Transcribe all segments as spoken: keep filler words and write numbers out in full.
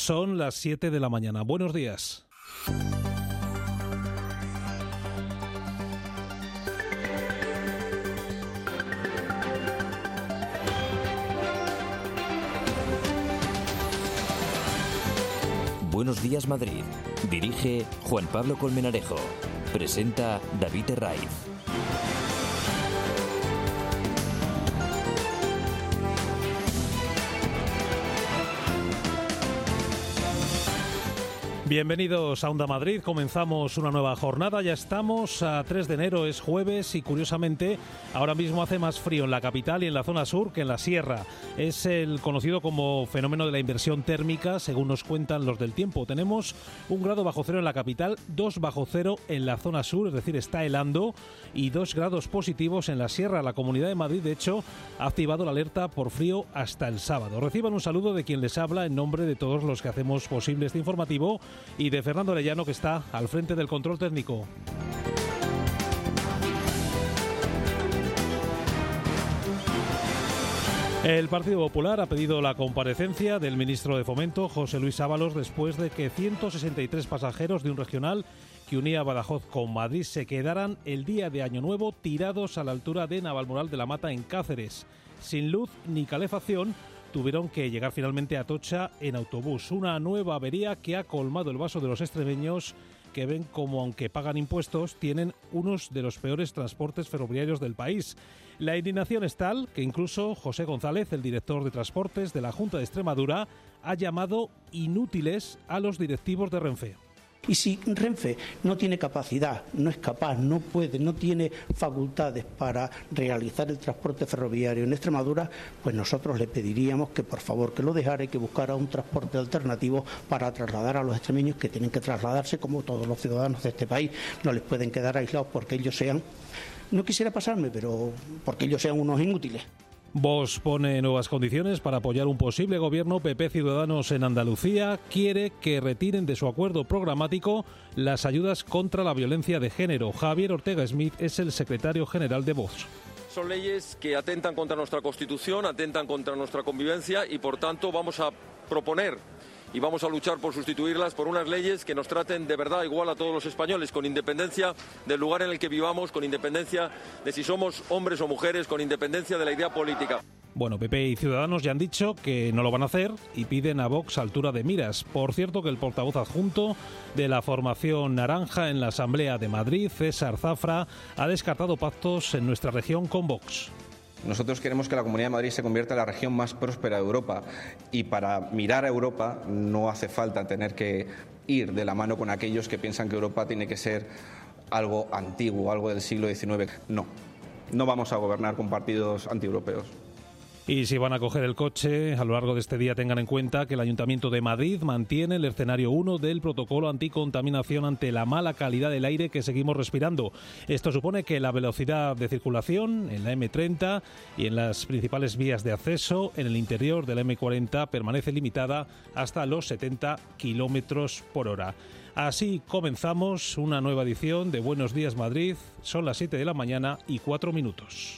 Son las siete de la mañana. Buenos días. Buenos días, Madrid. Dirige Juan Pablo Colmenarejo. Presenta David Herraiz. Bienvenidos a Onda Madrid, comenzamos una nueva jornada, ya estamos a tres de enero, es jueves y curiosamente ahora mismo hace más frío en la capital y en la zona sur que en la sierra. Es el conocido como fenómeno de la inversión térmica, según nos cuentan los del tiempo. Tenemos un grado bajo cero en la capital, dos bajo cero en la zona sur, es decir, está helando, y dos grados positivos en la sierra. La Comunidad de Madrid, de hecho, ha activado la alerta por frío hasta el sábado. Reciban un saludo de quien les habla en nombre de todos los que hacemos posible este informativo y de Fernando Arellano, que está al frente del control técnico. El Partido Popular ha pedido la comparecencia del ministro de Fomento, José Luis Ábalos, después de que ciento sesenta y tres pasajeros de un regional que unía Badajoz con Madrid se quedaran el día de Año Nuevo tirados a la altura de Navalmoral de la Mata, en Cáceres, sin luz ni calefacción. Tuvieron que llegar finalmente a Atocha en autobús. Una nueva avería que ha colmado el vaso de los extremeños, que ven como, aunque pagan impuestos, tienen unos de los peores transportes ferroviarios del país. La indignación es tal que incluso José González, el director de Transportes de la Junta de Extremadura, ha llamado inútiles a los directivos de Renfe. Y si Renfe no tiene capacidad, no es capaz, no puede, no tiene facultades para realizar el transporte ferroviario en Extremadura, pues nosotros le pediríamos que por favor que lo dejara y que buscara un transporte alternativo para trasladar a los extremeños, que tienen que trasladarse como todos los ciudadanos de este país. No les pueden quedar aislados porque ellos sean, no quisiera pasarme, pero porque ellos sean unos inútiles. Vox pone nuevas condiciones para apoyar un posible gobierno. P P Ciudadanos en Andalucía quiere que retiren de su acuerdo programático las ayudas contra la violencia de género. Javier Ortega Smith es el secretario general de Vox. Son leyes que atentan contra nuestra Constitución, atentan contra nuestra convivencia y por tanto vamos a proponer y vamos a luchar por sustituirlas por unas leyes que nos traten de verdad igual a todos los españoles, con independencia del lugar en el que vivamos, con independencia de si somos hombres o mujeres, con independencia de la idea política. Bueno, P P y Ciudadanos ya han dicho que no lo van a hacer y piden a Vox altura de miras. Por cierto, que el portavoz adjunto de la formación naranja en la Asamblea de Madrid, César Zafra, ha descartado pactos en nuestra región con Vox. Nosotros queremos que la Comunidad de Madrid se convierta en la región más próspera de Europa y para mirar a Europa no hace falta tener que ir de la mano con aquellos que piensan que Europa tiene que ser algo antiguo, algo del siglo diecinueve. No, no vamos a gobernar con partidos antieuropeos. Y si van a coger el coche, a lo largo de este día tengan en cuenta que el Ayuntamiento de Madrid mantiene el escenario uno del protocolo anticontaminación ante la mala calidad del aire que seguimos respirando. Esto supone que la velocidad de circulación en la eme treinta y en las principales vías de acceso en el interior de la eme cuarenta permanece limitada hasta los setenta kilómetros por hora. Así comenzamos una nueva edición de Buenos Días Madrid. Son las siete de la mañana y cuatro minutos.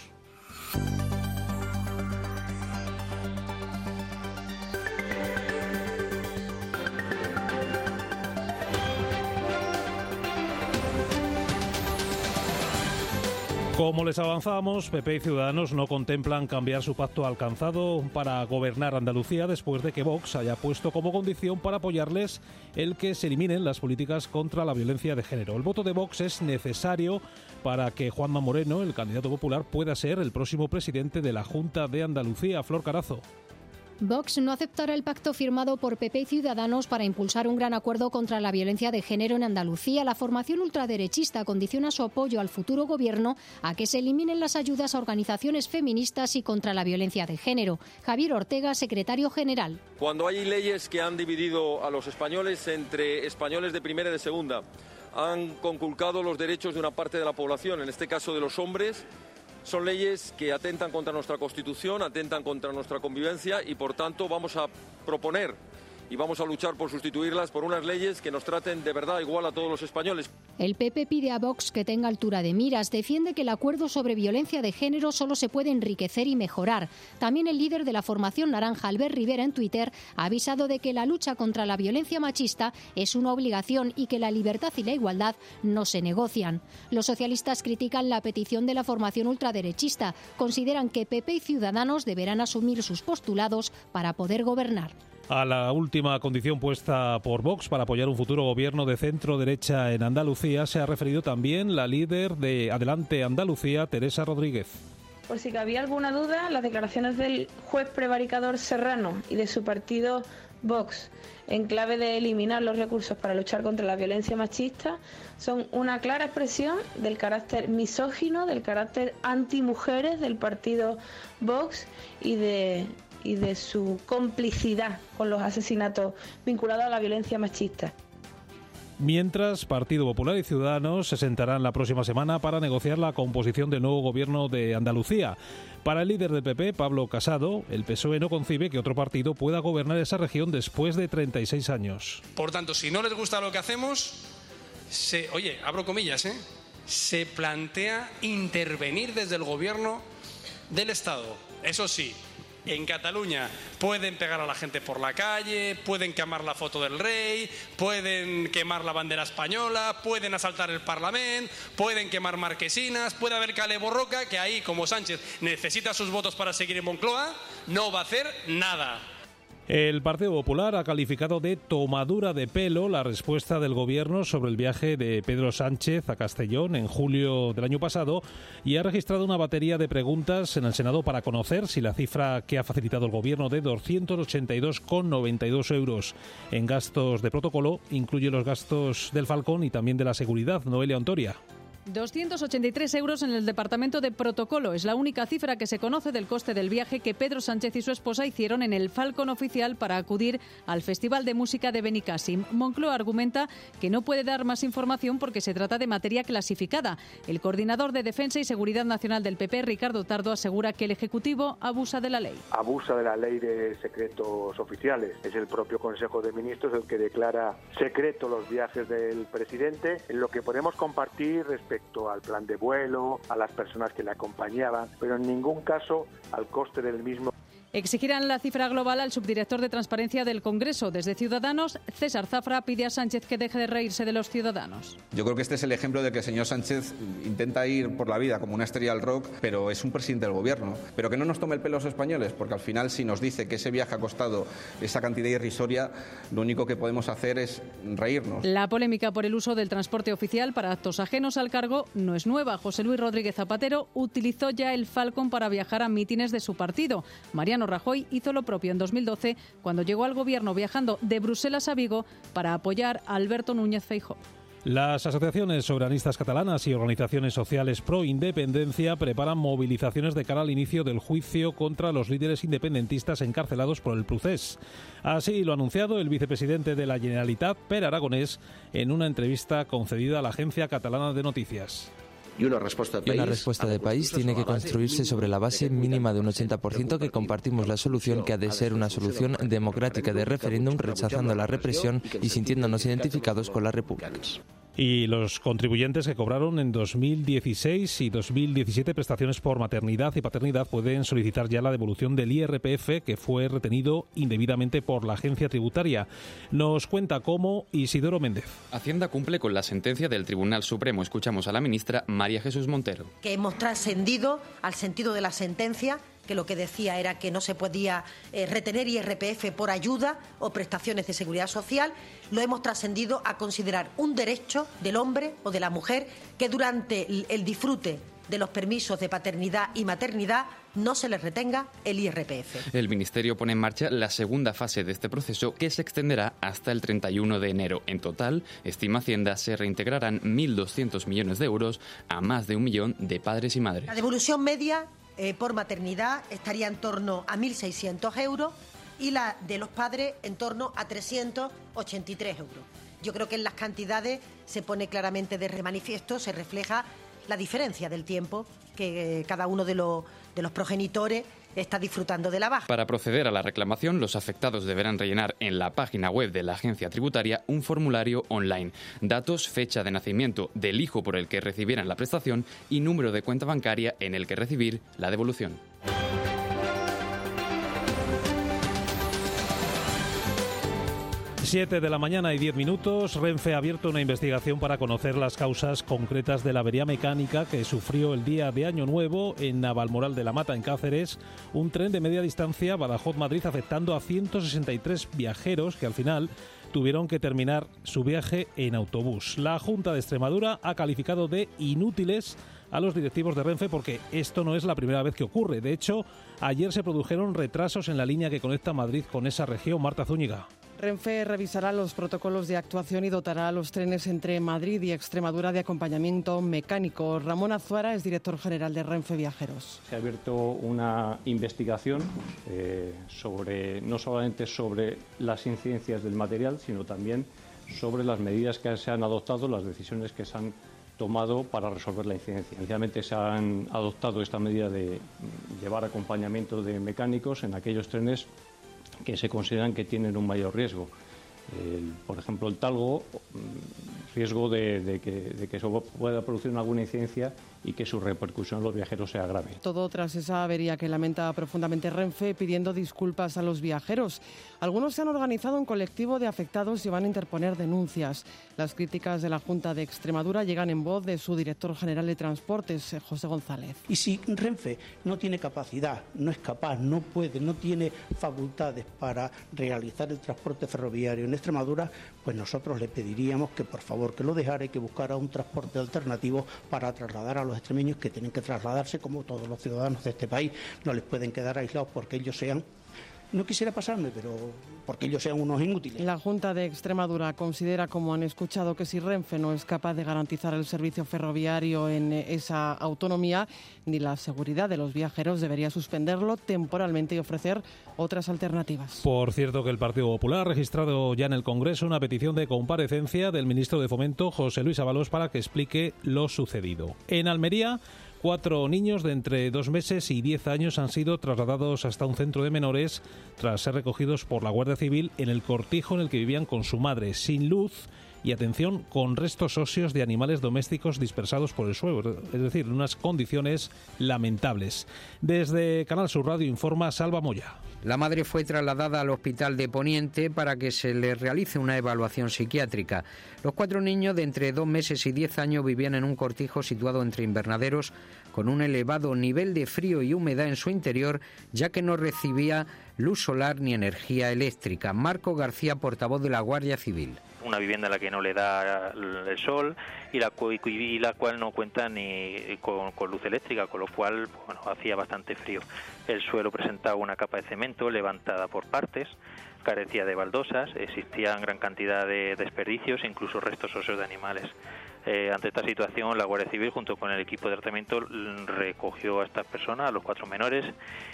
Como les avanzábamos, P P y Ciudadanos no contemplan cambiar su pacto alcanzado para gobernar Andalucía después de que Vox haya puesto como condición para apoyarles el que se eliminen las políticas contra la violencia de género. El voto de Vox es necesario para que Juanma Moreno, el candidato popular, pueda ser el próximo presidente de la Junta de Andalucía. Flor Carazo. Vox no aceptará el pacto firmado por P P y Ciudadanos para impulsar un gran acuerdo contra la violencia de género en Andalucía. La formación ultraderechista condiciona su apoyo al futuro gobierno a que se eliminen las ayudas a organizaciones feministas y contra la violencia de género. Javier Ortega, secretario general. Cuando hay leyes que han dividido a los españoles entre españoles de primera y de segunda, han conculcado los derechos de una parte de la población, en este caso de los hombres, son leyes que atentan contra nuestra Constitución, atentan contra nuestra convivencia y por tanto vamos a proponer y vamos a luchar por sustituirlas por unas leyes que nos traten de verdad igual a todos los españoles. El P P pide a Vox que tenga altura de miras. Defiende que el acuerdo sobre violencia de género solo se puede enriquecer y mejorar. También el líder de la formación naranja, Albert Rivera, en Twitter, ha avisado de que la lucha contra la violencia machista es una obligación y que la libertad y la igualdad no se negocian. Los socialistas critican la petición de la formación ultraderechista. Consideran que P P y Ciudadanos deberán asumir sus postulados para poder gobernar. A la última condición puesta por Vox para apoyar un futuro gobierno de centro-derecha en Andalucía se ha referido también la líder de Adelante Andalucía, Teresa Rodríguez. Por si cabía alguna duda, las declaraciones del juez prevaricador Serrano y de su partido Vox en clave de eliminar los recursos para luchar contra la violencia machista son una clara expresión del carácter misógino, del carácter antimujeres del partido Vox y de... y de su complicidad con los asesinatos vinculados a la violencia machista. Mientras, Partido Popular y Ciudadanos se sentarán la próxima semana para negociar la composición del nuevo gobierno de Andalucía. Para el líder del P P, Pablo Casado, el P S O E no concibe que otro partido pueda gobernar esa región después de treinta y seis años. Por tanto, si no les gusta lo que hacemos, se, oye, abro comillas, ¿eh? se plantea intervenir desde el gobierno del Estado. Eso sí, en Cataluña pueden pegar a la gente por la calle, pueden quemar la foto del rey, pueden quemar la bandera española, pueden asaltar el Parlamento, pueden quemar marquesinas, puede haber cale borroca, que ahí, como Sánchez necesita sus votos para seguir en Moncloa, no va a hacer nada. El Partido Popular ha calificado de tomadura de pelo la respuesta del Gobierno sobre el viaje de Pedro Sánchez a Castellón en julio del año pasado y ha registrado una batería de preguntas en el Senado para conocer si la cifra que ha facilitado el Gobierno de doscientos ochenta y dos coma noventa y dos euros en gastos de protocolo incluye los gastos del Falcón y también de la seguridad. Noelia Ontoria. doscientos ochenta y tres euros en el departamento de protocolo. Es la única cifra que se conoce del coste del viaje que Pedro Sánchez y su esposa hicieron en el Falcon oficial para acudir al Festival de Música de Benicàssim. Moncloa argumenta que no puede dar más información porque se trata de materia clasificada. El coordinador de Defensa y Seguridad Nacional del P P, Ricardo Tardo, asegura que el Ejecutivo abusa de la ley. Abusa de la ley de secretos oficiales. Es el propio Consejo de Ministros el que declara secreto los viajes del presidente. En lo que podemos compartir respecto respecto al plan de vuelo, a las personas que le acompañaban, pero en ningún caso al coste del mismo. Exigirán la cifra global al subdirector de Transparencia del Congreso. Desde Ciudadanos, César Zafra pide a Sánchez que deje de reírse de los ciudadanos. Yo creo que este es el ejemplo de que el señor Sánchez intenta ir por la vida como una estrella al rock, pero es un presidente del gobierno. Pero que no nos tome el pelo los españoles, porque al final si nos dice que ese viaje ha costado esa cantidad irrisoria, lo único que podemos hacer es reírnos. La polémica por el uso del transporte oficial para actos ajenos al cargo no es nueva. José Luis Rodríguez Zapatero utilizó ya el Falcon para viajar a mítines de su partido. Mariano Rajoy hizo lo propio en dos mil doce cuando llegó al gobierno viajando de Bruselas a Vigo para apoyar a Alberto Núñez Feijóo. Las asociaciones soberanistas catalanas y organizaciones sociales pro independencia preparan movilizaciones de cara al inicio del juicio contra los líderes independentistas encarcelados por el Procés. Así lo ha anunciado el vicepresidente de la Generalitat, Pere Aragonés, en una entrevista concedida a la Agencia Catalana de Noticias. Y una respuesta de país, una respuesta de país tiene que construirse sobre la base mínima de un ochenta por ciento que compartimos la solución que ha de ser una solución democrática de referéndum, rechazando la represión y sintiéndonos identificados con las repúblicas. Y los contribuyentes que cobraron en dos mil dieciséis y dos mil diecisiete prestaciones por maternidad y paternidad pueden solicitar ya la devolución del I R P F que fue retenido indebidamente por la agencia tributaria. Nos cuenta cómo Isidoro Méndez. Hacienda cumple con la sentencia del Tribunal Supremo. Escuchamos a la ministra María Jesús Montero. Que hemos trascendido al sentido de la sentencia, que lo que decía era que no se podía eh, retener I R P F por ayuda o prestaciones de seguridad social. Lo hemos trascendido a considerar un derecho del hombre o de la mujer que durante el, el disfrute de los permisos de paternidad y maternidad no se les retenga el I R P F. El Ministerio pone en marcha la segunda fase de este proceso que se extenderá hasta el treinta y uno de enero. En total, estima Hacienda, se reintegrarán mil doscientos millones de euros a más de un millón de padres y madres. La devolución media eh, por maternidad estaría en torno a mil seiscientos euros y la de los padres en torno a trescientos ochenta y tres euros. Yo creo que en las cantidades se pone claramente de manifiesto, se refleja la diferencia del tiempo que eh, cada uno de los, de los progenitores está disfrutando de la baja. Para proceder a la reclamación, los afectados deberán rellenar en la página web de la agencia tributaria un formulario online, datos, fecha de nacimiento del hijo por el que recibieran la prestación y número de cuenta bancaria en el que recibir la devolución. siete de la mañana y diez minutos. Renfe ha abierto una investigación para conocer las causas concretas de la avería mecánica que sufrió el día de Año Nuevo en Navalmoral de la Mata, en Cáceres, un tren de media distancia Badajoz-Madrid, afectando a ciento sesenta y tres viajeros que al final tuvieron que terminar su viaje en autobús. La Junta de Extremadura ha calificado de inútiles a los directivos de Renfe porque esto no es la primera vez que ocurre. De hecho, ayer se produjeron retrasos en la línea que conecta Madrid con esa región. Marta Zúñiga. Renfe revisará los protocolos de actuación y dotará a los trenes entre Madrid y Extremadura de acompañamiento mecánico. Ramón Azuara es director general de Renfe Viajeros. Se ha abierto una investigación eh, sobre no solamente sobre las incidencias del material, sino también sobre las medidas que se han adoptado, las decisiones que se han tomado para resolver la incidencia. Inicialmente se han adoptado esta medida de llevar acompañamiento de mecánicos en aquellos trenes que se consideran que tienen un mayor riesgo. El, por ejemplo, el talgo, riesgo de, de, que, de que eso pueda producir alguna incidencia y que su repercusión en los viajeros sea grave. Todo tras esa avería que lamenta profundamente Renfe, pidiendo disculpas a los viajeros. Algunos se han organizado en colectivo de afectados y van a interponer denuncias. Las críticas de la Junta de Extremadura llegan en voz de su director general de Transportes, José González. Y si Renfe no tiene capacidad, no es capaz, no puede, no tiene facultades para realizar el transporte ferroviario en Extremadura, pues nosotros le pediríamos que por favor que lo dejara y que buscara un transporte alternativo para trasladar a los extremeños que tienen que trasladarse como todos los ciudadanos de este país. No les pueden quedar aislados porque ellos sean, no quisiera pasarme, pero porque ellos sean unos inútiles. La Junta de Extremadura considera, como han escuchado, que si Renfe no es capaz de garantizar el servicio ferroviario en esa autonomía ni la seguridad de los viajeros, debería suspenderlo temporalmente y ofrecer otras alternativas. Por cierto, que el Partido Popular ha registrado ya en el Congreso una petición de comparecencia del ministro de Fomento, José Luis Ábalos, para que explique lo sucedido. En Almería, cuatro niños de entre dos meses y diez años han sido trasladados hasta un centro de menores tras ser recogidos por la Guardia Civil en el cortijo en el que vivían con su madre, sin luz y, atención, con restos óseos de animales domésticos dispersados por el suelo, es decir, en unas condiciones lamentables. Desde Canal Sur Radio informa Salva Moya. La madre fue trasladada al hospital de Poniente para que se le realice una evaluación psiquiátrica. Los cuatro niños de entre dos meses y diez años vivían en un cortijo situado entre invernaderos con un elevado nivel de frío y humedad en su interior, ya que no recibía luz solar ni energía eléctrica. Marco García, portavoz de la Guardia Civil. Una vivienda a la que no le da el sol y la, y la cual no cuenta ni con, con luz eléctrica, con lo cual bueno, hacía bastante frío. El suelo presentaba una capa de cemento levantada por partes, carecía de baldosas, existían gran cantidad de desperdicios e incluso restos óseos de animales. Eh, ante esta situación, la Guardia Civil, junto con el equipo de tratamiento, recogió a estas personas, a los cuatro menores,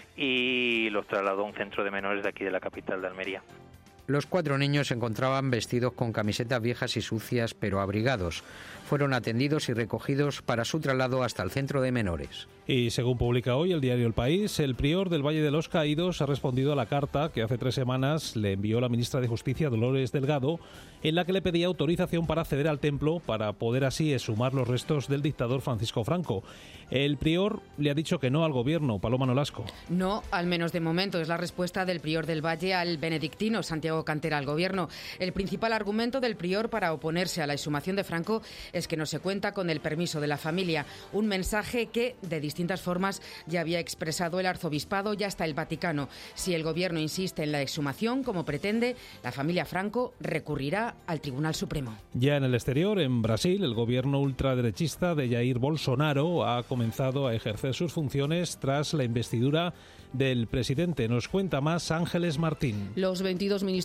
y los trasladó a un centro de menores de aquí de la capital de Almería. Los cuatro niños se encontraban vestidos con camisetas viejas y sucias, pero abrigados. Fueron atendidos y recogidos para su traslado hasta el centro de menores. Y según publica hoy el diario El País, el prior del Valle de los Caídos ha respondido a la carta que hace tres semanas le envió la ministra de Justicia, Dolores Delgado, en la que le pedía autorización para acceder al templo para poder así exhumar los restos del dictador Francisco Franco. El prior le ha dicho que no al gobierno. Paloma Nolasco. No, al menos de momento. Es la respuesta del prior del Valle al benedictino Santiago Cantera al gobierno. El principal argumento del prior para oponerse a la exhumación de Franco es que no se cuenta con el permiso de la familia. Un mensaje que, de distintas formas, ya había expresado el arzobispado y hasta el Vaticano. Si el gobierno insiste en la exhumación, como pretende, la familia Franco recurrirá al Tribunal Supremo. Ya en el exterior, en Brasil, el gobierno ultraderechista de Jair Bolsonaro ha comenzado a ejercer sus funciones tras la investidura del presidente. Nos cuenta más Ángeles Martín. Los veintidós ministros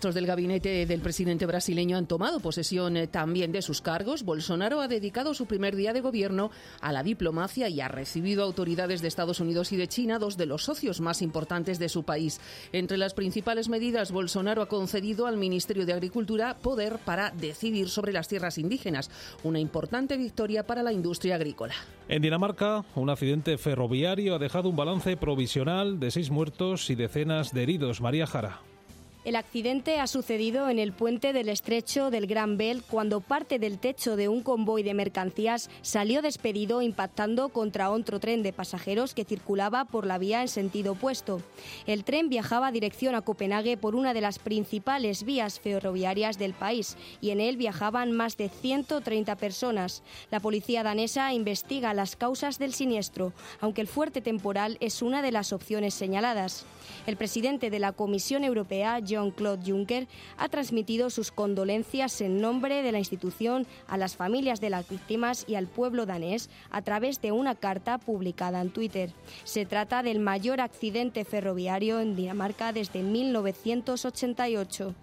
ministros del gabinete del presidente brasileño han tomado posesión eh, también de sus cargos. Bolsonaro ha dedicado su primer día de gobierno a la diplomacia y ha recibido autoridades de Estados Unidos y de China, dos de los socios más importantes de su país. Entre las principales medidas, Bolsonaro ha concedido al Ministerio de Agricultura poder para decidir sobre las tierras indígenas, una importante victoria para la industria agrícola. En Dinamarca, un accidente ferroviario ha dejado un balance provisional de seis muertos y decenas de heridos. María Jara. El accidente ha sucedido en el puente del estrecho del Gran Belt cuando parte del techo de un convoy de mercancías salió despedido impactando contra otro tren de pasajeros que circulaba por la vía en sentido opuesto. El tren viajaba dirección a Copenhague por una de las principales vías ferroviarias del país y en él viajaban más de ciento treinta personas. La policía danesa investiga las causas del siniestro, aunque el fuerte temporal es una de las opciones señaladas. El presidente de la Comisión Europea, Jean-Claude Juncker, ha transmitido sus condolencias en nombre de la institución a las familias de las víctimas y al pueblo danés a través de una carta publicada en Twitter. Se trata del mayor accidente ferroviario en Dinamarca desde mil novecientos ochenta y ocho.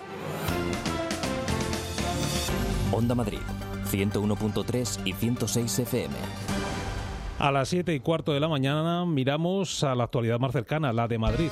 Onda Madrid, ciento uno punto tres y ciento seis F M. A las siete y cuarto de la mañana miramos a la actualidad más cercana, la de Madrid.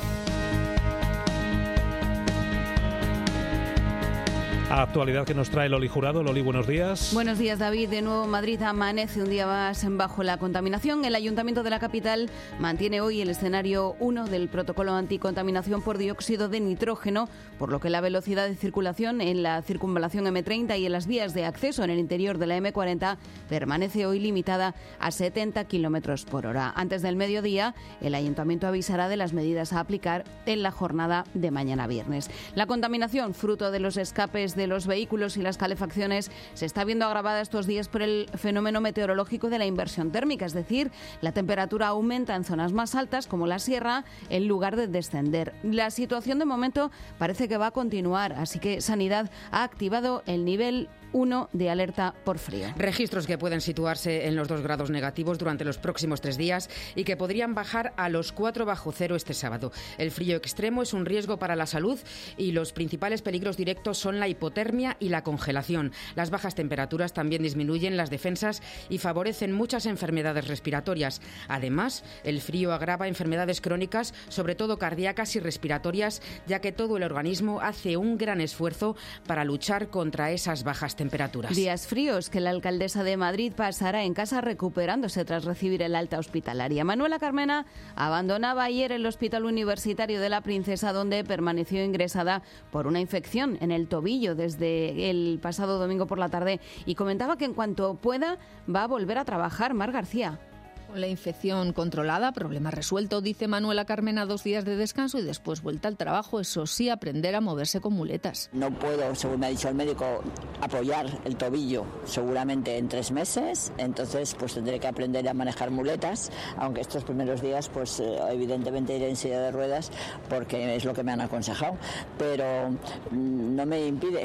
Actualidad que nos trae Loli Jurado. Loli, buenos días. Buenos días, David. De nuevo, Madrid amanece un día más bajo la contaminación. El Ayuntamiento de la capital mantiene hoy el escenario uno del protocolo anticontaminación por dióxido de nitrógeno, por lo que la velocidad de circulación en la circunvalación eme treinta y en las vías de acceso en el interior de la eme cuarenta permanece hoy limitada a setenta kilómetros por hora. Antes del mediodía, el Ayuntamiento avisará de las medidas a aplicar en la jornada de mañana viernes. La contaminación, fruto de los escapes de los vehículos y las calefacciones, se está viendo agravada estos días por el fenómeno meteorológico de la inversión térmica, es decir, la temperatura aumenta en zonas más altas como la sierra en lugar de descender. La situación de momento parece que va a continuar, así que Sanidad ha activado el nivel uno de alerta por frío. Registros que pueden situarse en los dos grados negativos durante los próximos tres días y que podrían bajar a los cuatro bajo cero este sábado. El frío extremo es un riesgo para la salud y los principales peligros directos son la hipotermia y la congelación. Las bajas temperaturas también disminuyen las defensas y favorecen muchas enfermedades respiratorias. Además, el frío agrava enfermedades crónicas, sobre todo cardíacas y respiratorias, ya que todo el organismo hace un gran esfuerzo para luchar contra esas bajas temperaturas. Días fríos que la alcaldesa de Madrid pasará en casa recuperándose tras recibir el alta hospitalaria. Manuela Carmena abandonaba ayer el Hospital Universitario de la Princesa, donde permaneció ingresada por una infección en el tobillo desde el pasado domingo por la tarde, y comentaba que en cuanto pueda va a volver a trabajar. Mar García. Con la infección controlada, problema resuelto, dice Manuela Carmena, dos días de descanso y después vuelta al trabajo. Eso sí, aprender a moverse con muletas. No puedo, según me ha dicho el médico, apoyar el tobillo seguramente en tres meses, entonces pues tendré que aprender a manejar muletas, aunque estos primeros días pues evidentemente iré en silla de ruedas porque es lo que me han aconsejado, pero no me impide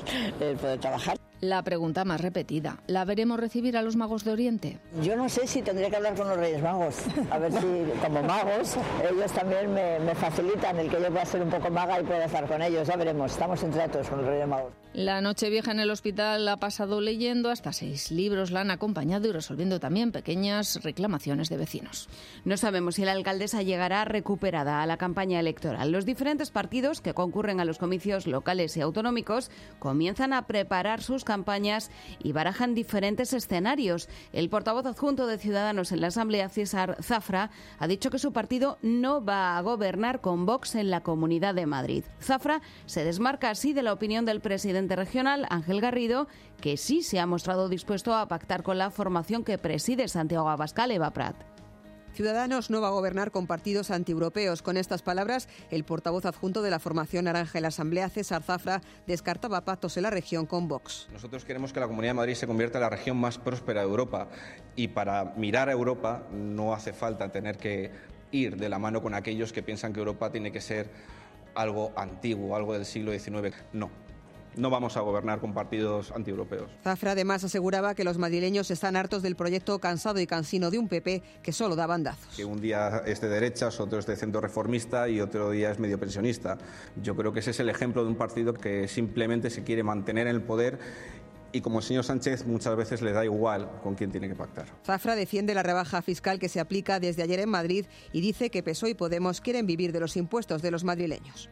el poder trabajar. La pregunta más repetida, ¿la veremos recibir a los magos de Oriente? Yo no sé si tendría que hablar con los Reyes Magos, a ver si como magos ellos también me, me facilitan el que yo pueda ser un poco maga y pueda estar con ellos, ya veremos, estamos en tratos con los Reyes Magos. La Nochevieja en el hospital ha pasado leyendo, hasta seis libros la han acompañado y resolviendo también pequeñas reclamaciones de vecinos. No sabemos si la alcaldesa llegará recuperada a la campaña electoral. Los diferentes partidos que concurren a los comicios locales y autonómicos comienzan a preparar sus campañas y barajan diferentes escenarios. El portavoz adjunto de Ciudadanos en la Asamblea, César Zafra, ha dicho que su partido no va a gobernar con Vox en la Comunidad de Madrid. Zafra se desmarca así de la opinión del presidente regional, Ángel Garrido, que sí se ha mostrado dispuesto a pactar con la formación que preside Santiago Abascal, Eva Prat. Ciudadanos no va a gobernar con partidos antieuropeos. Con estas palabras, el portavoz adjunto de la formación naranja en la Asamblea, César Zafra, descartaba pactos en la región con Vox. Nosotros queremos que la Comunidad de Madrid se convierta en la región más próspera de Europa, y para mirar a Europa no hace falta tener que ir de la mano con aquellos que piensan que Europa tiene que ser algo antiguo, algo del siglo diecinueve. No. no vamos a gobernar con partidos antieuropeos. Zafra además aseguraba que los madrileños están hartos del proyecto cansado y cansino de un P P que solo da bandazos. Que un día es de derechas, otro es de centro reformista y otro día es medio pensionista. Yo creo que ese es el ejemplo de un partido que simplemente se quiere mantener en el poder y como el señor Sánchez muchas veces le da igual con quién tiene que pactar. Zafra defiende la rebaja fiscal que se aplica desde ayer en Madrid y dice que P S O E y Podemos quieren vivir de los impuestos de los madrileños.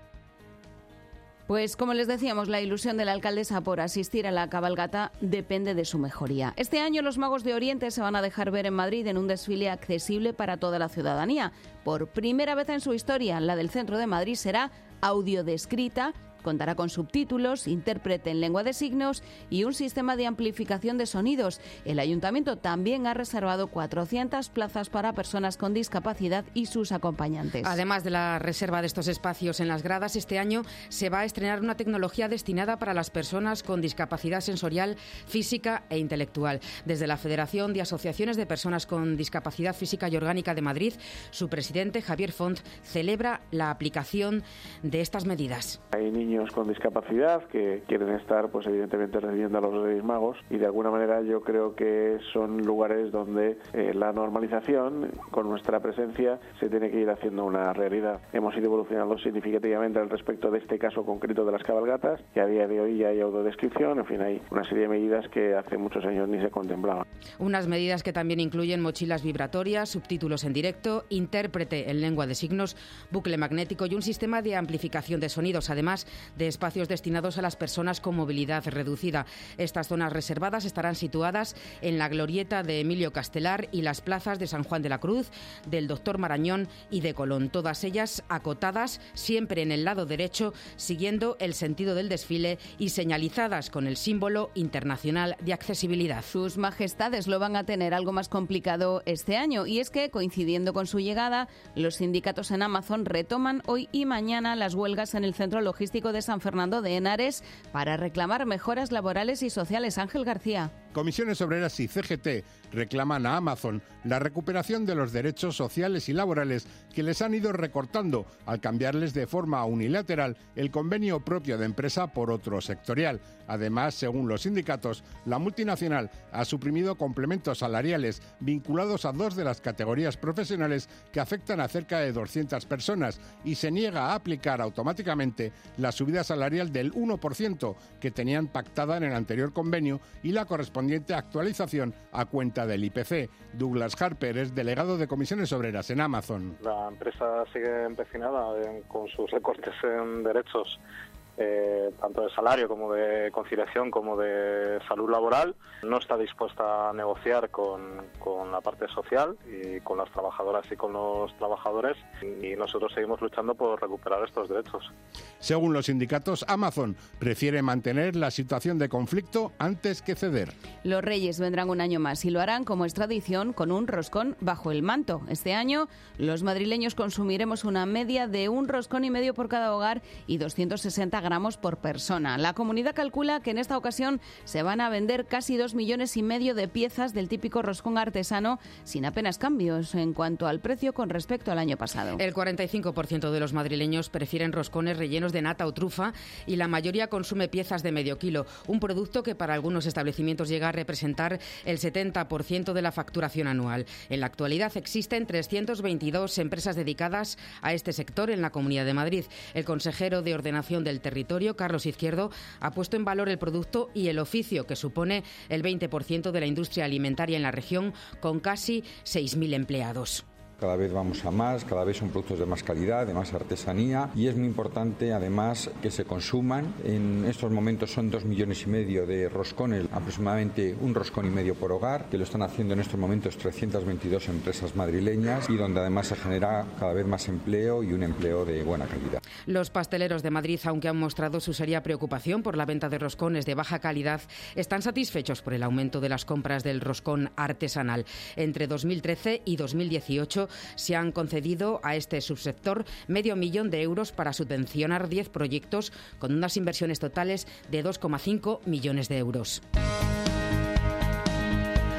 Pues como les decíamos, la ilusión de la alcaldesa por asistir a la cabalgata depende de su mejoría. Este año los Magos de Oriente se van a dejar ver en Madrid en un desfile accesible para toda la ciudadanía. Por primera vez en su historia, la del centro de Madrid será audiodescrita. Contará con subtítulos, intérprete en lengua de signos y un sistema de amplificación de sonidos. El ayuntamiento también ha reservado cuatrocientas plazas para personas con discapacidad y sus acompañantes. Además de la reserva de estos espacios en las gradas, este año se va a estrenar una tecnología destinada para las personas con discapacidad sensorial, física e intelectual. Desde la Federación de Asociaciones de Personas con Discapacidad Física y Orgánica de Madrid, su presidente, Javier Font, celebra la aplicación de estas medidas. Hay niños con discapacidad que quieren estar, pues evidentemente, recibiendo a los Reyes Magos y de alguna manera yo creo que son lugares donde eh, la normalización con nuestra presencia se tiene que ir haciendo una realidad. Hemos ido evolucionando significativamente al respecto de este caso concreto de las cabalgatas y a día de hoy ya hay audiodescripción, en fin, hay una serie de medidas que hace muchos años ni se contemplaban. Unas medidas que también incluyen mochilas vibratorias, subtítulos en directo, intérprete en lengua de signos, bucle magnético y un sistema de amplificación de sonidos, además de espacios destinados a las personas con movilidad reducida. Estas zonas reservadas estarán situadas en la glorieta de Emilio Castelar y las plazas de San Juan de la Cruz, del Doctor Marañón y de Colón, todas ellas acotadas siempre en el lado derecho, siguiendo el sentido del desfile y señalizadas con el símbolo internacional de accesibilidad. Sus majestades lo van a tener algo más complicado este año y es que, coincidiendo con su llegada, los sindicatos en Amazon retoman hoy y mañana las huelgas en el centro logístico de San Fernando de Henares para reclamar mejoras laborales y sociales. Ángel García. Comisiones Obreras y C G T reclaman a Amazon la recuperación de los derechos sociales y laborales que les han ido recortando al cambiarles de forma unilateral el convenio propio de empresa por otro sectorial. Además, según los sindicatos, la multinacional ha suprimido complementos salariales vinculados a dos de las categorías profesionales que afectan a cerca de doscientas personas y se niega a aplicar automáticamente la subida salarial del uno por ciento que tenían pactada en el anterior convenio y la correspondiente actualización a cuenta del I P C. Douglas Harper es delegado de Comisiones Obreras en Amazon. La empresa sigue empecinada en, con sus recortes en derechos, Eh, tanto de salario como de conciliación como de salud laboral. No está dispuesta a negociar con, con la parte social y con las trabajadoras y con los trabajadores, y nosotros seguimos luchando por recuperar estos derechos. Según los sindicatos, Amazon prefiere mantener la situación de conflicto antes que ceder. Los Reyes vendrán un año más y lo harán, como es tradición, con un roscón bajo el manto. Este año los madrileños consumiremos una media de un roscón y medio por cada hogar y doscientos sesenta gramos por persona. La comunidad calcula que en esta ocasión se van a vender casi dos millones y medio de piezas del típico roscón artesano sin apenas cambios en cuanto al precio con respecto al año pasado. El cuarenta y cinco por ciento de los madrileños prefieren roscones rellenos de nata o trufa y la mayoría consume piezas de medio kilo, un producto que para algunos establecimientos llega a representar el setenta por ciento de la facturación anual. En la actualidad existen trescientas veintidós empresas dedicadas a este sector en la Comunidad de Madrid. El consejero de Ordenación del Territorio, Carlos Izquierdo, ha puesto en valor el producto y el oficio, que supone el veinte por ciento de la industria alimentaria en la región, con casi seis mil empleados. Cada vez vamos a más, cada vez son productos de más calidad, de más artesanía, y es muy importante además que se consuman. En estos momentos son dos millones y medio de roscones, aproximadamente un roscón y medio por hogar, que lo están haciendo en estos momentos trescientas veintidós empresas madrileñas y donde además se genera cada vez más empleo y un empleo de buena calidad. Los pasteleros de Madrid, aunque han mostrado su seria preocupación por la venta de roscones de baja calidad, están satisfechos por el aumento de las compras del roscón artesanal. Entre dos mil trece y dos mil dieciocho se han concedido a este subsector medio millón de euros para subvencionar diez proyectos con unas inversiones totales de dos coma cinco millones de euros.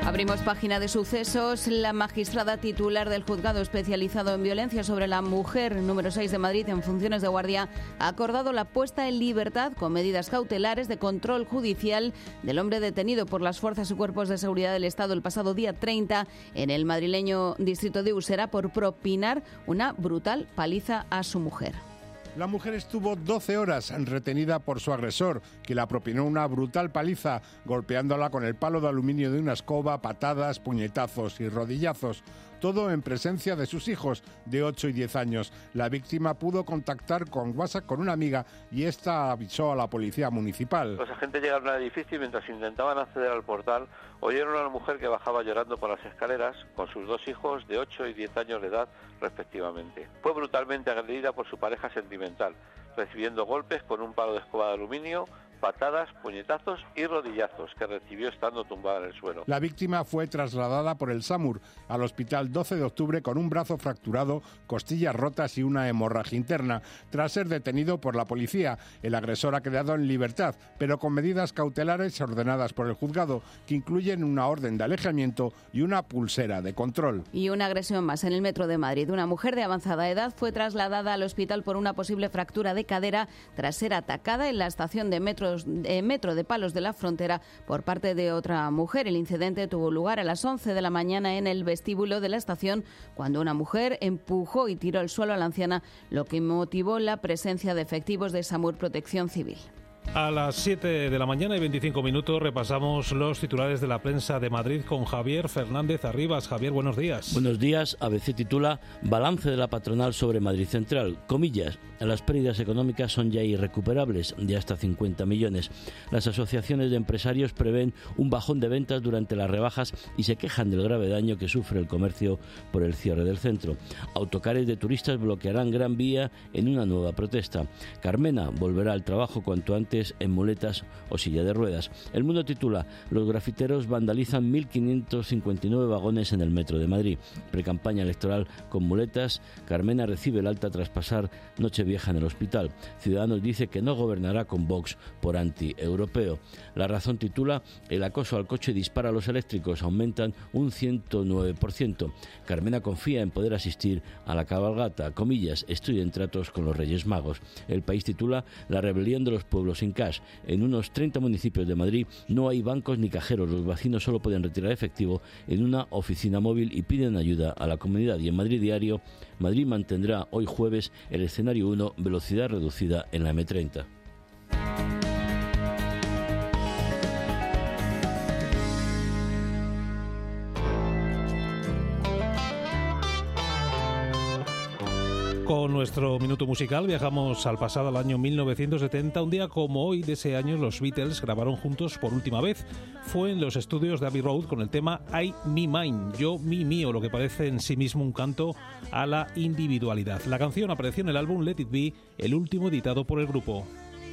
Abrimos página de sucesos. La magistrada titular del Juzgado Especializado en Violencia sobre la Mujer número seis de Madrid, en funciones de guardia, ha acordado la puesta en libertad con medidas cautelares de control judicial del hombre detenido por las fuerzas y cuerpos de seguridad del Estado el pasado día treinta en el madrileño distrito de Usera por propinar una brutal paliza a su mujer. La mujer estuvo doce horas retenida por su agresor, que la propinó una brutal paliza, golpeándola con el palo de aluminio de una escoba, patadas, puñetazos y rodillazos. Todo en presencia de sus hijos, de ocho y diez años. La víctima pudo contactar con WhatsApp con una amiga y esta avisó a la policía municipal. Los agentes llegaron al edificio y mientras intentaban acceder al portal, oyeron a una mujer que bajaba llorando por las escaleras con sus dos hijos de ocho y diez años de edad, respectivamente. Fue brutalmente agredida por su pareja sentimental, recibiendo golpes con un palo de escoba de aluminio, patadas, puñetazos y rodillazos que recibió estando tumbada en el suelo. La víctima fue trasladada por el SAMUR al hospital doce de octubre con un brazo fracturado, costillas rotas y una hemorragia interna. Tras ser detenido por la policía, el agresor ha quedado en libertad, pero con medidas cautelares ordenadas por el juzgado, que incluyen una orden de alejamiento y una pulsera de control. Y una agresión más en el metro de Madrid. Una mujer de avanzada edad fue trasladada al hospital por una posible fractura de cadera tras ser atacada en la estación de metro de Metro de Palos de la Frontera por parte de otra mujer. El incidente tuvo lugar a las once de la mañana en el vestíbulo de la estación, cuando una mujer empujó y tiró al suelo a la anciana, lo que motivó la presencia de efectivos de SAMUR Protección Civil. A las siete de la mañana y veinticinco minutos repasamos los titulares de la prensa de Madrid con Javier Fernández Arribas. Javier, buenos días. Buenos días. A B C titula Balance de la patronal sobre Madrid Central. Comillas, las pérdidas económicas son ya irrecuperables, de hasta cincuenta millones. Las asociaciones de empresarios prevén un bajón de ventas durante las rebajas y se quejan del grave daño que sufre el comercio por el cierre del centro. Autocares de turistas bloquearán Gran Vía en una nueva protesta. Carmena volverá al trabajo cuanto antes en muletas o silla de ruedas. El Mundo titula Los grafiteros vandalizan mil quinientos cincuenta y nueve vagones en el metro de Madrid. Precampaña electoral con muletas. Carmena recibe el alta tras pasar Nochevieja en el hospital. Ciudadanos dice que no gobernará con Vox por anti-europeo. La Razón titula El acoso al coche dispara a los eléctricos, aumentan un ciento nueve por ciento. Carmena confía en poder asistir a la cabalgata. Comillas, estoy en tratos con los Reyes Magos. El País titula La rebelión de los pueblos sin cash. En unos treinta municipios de Madrid no hay bancos ni cajeros. Los vecinos solo pueden retirar efectivo en una oficina móvil y piden ayuda a la comunidad. Y en Madrid Diario, Madrid mantendrá hoy jueves el escenario uno, velocidad reducida en la eme treinta. Con nuestro minuto musical viajamos al pasado, al año mil novecientos setenta. Un día como hoy de ese año, los Beatles grabaron juntos por última vez. Fue en los estudios de Abbey Road con el tema I, Me, Mine, yo, mi, mío, lo que parece en sí mismo un canto a la individualidad. La canción apareció en el álbum Let It Be, el último editado por el grupo.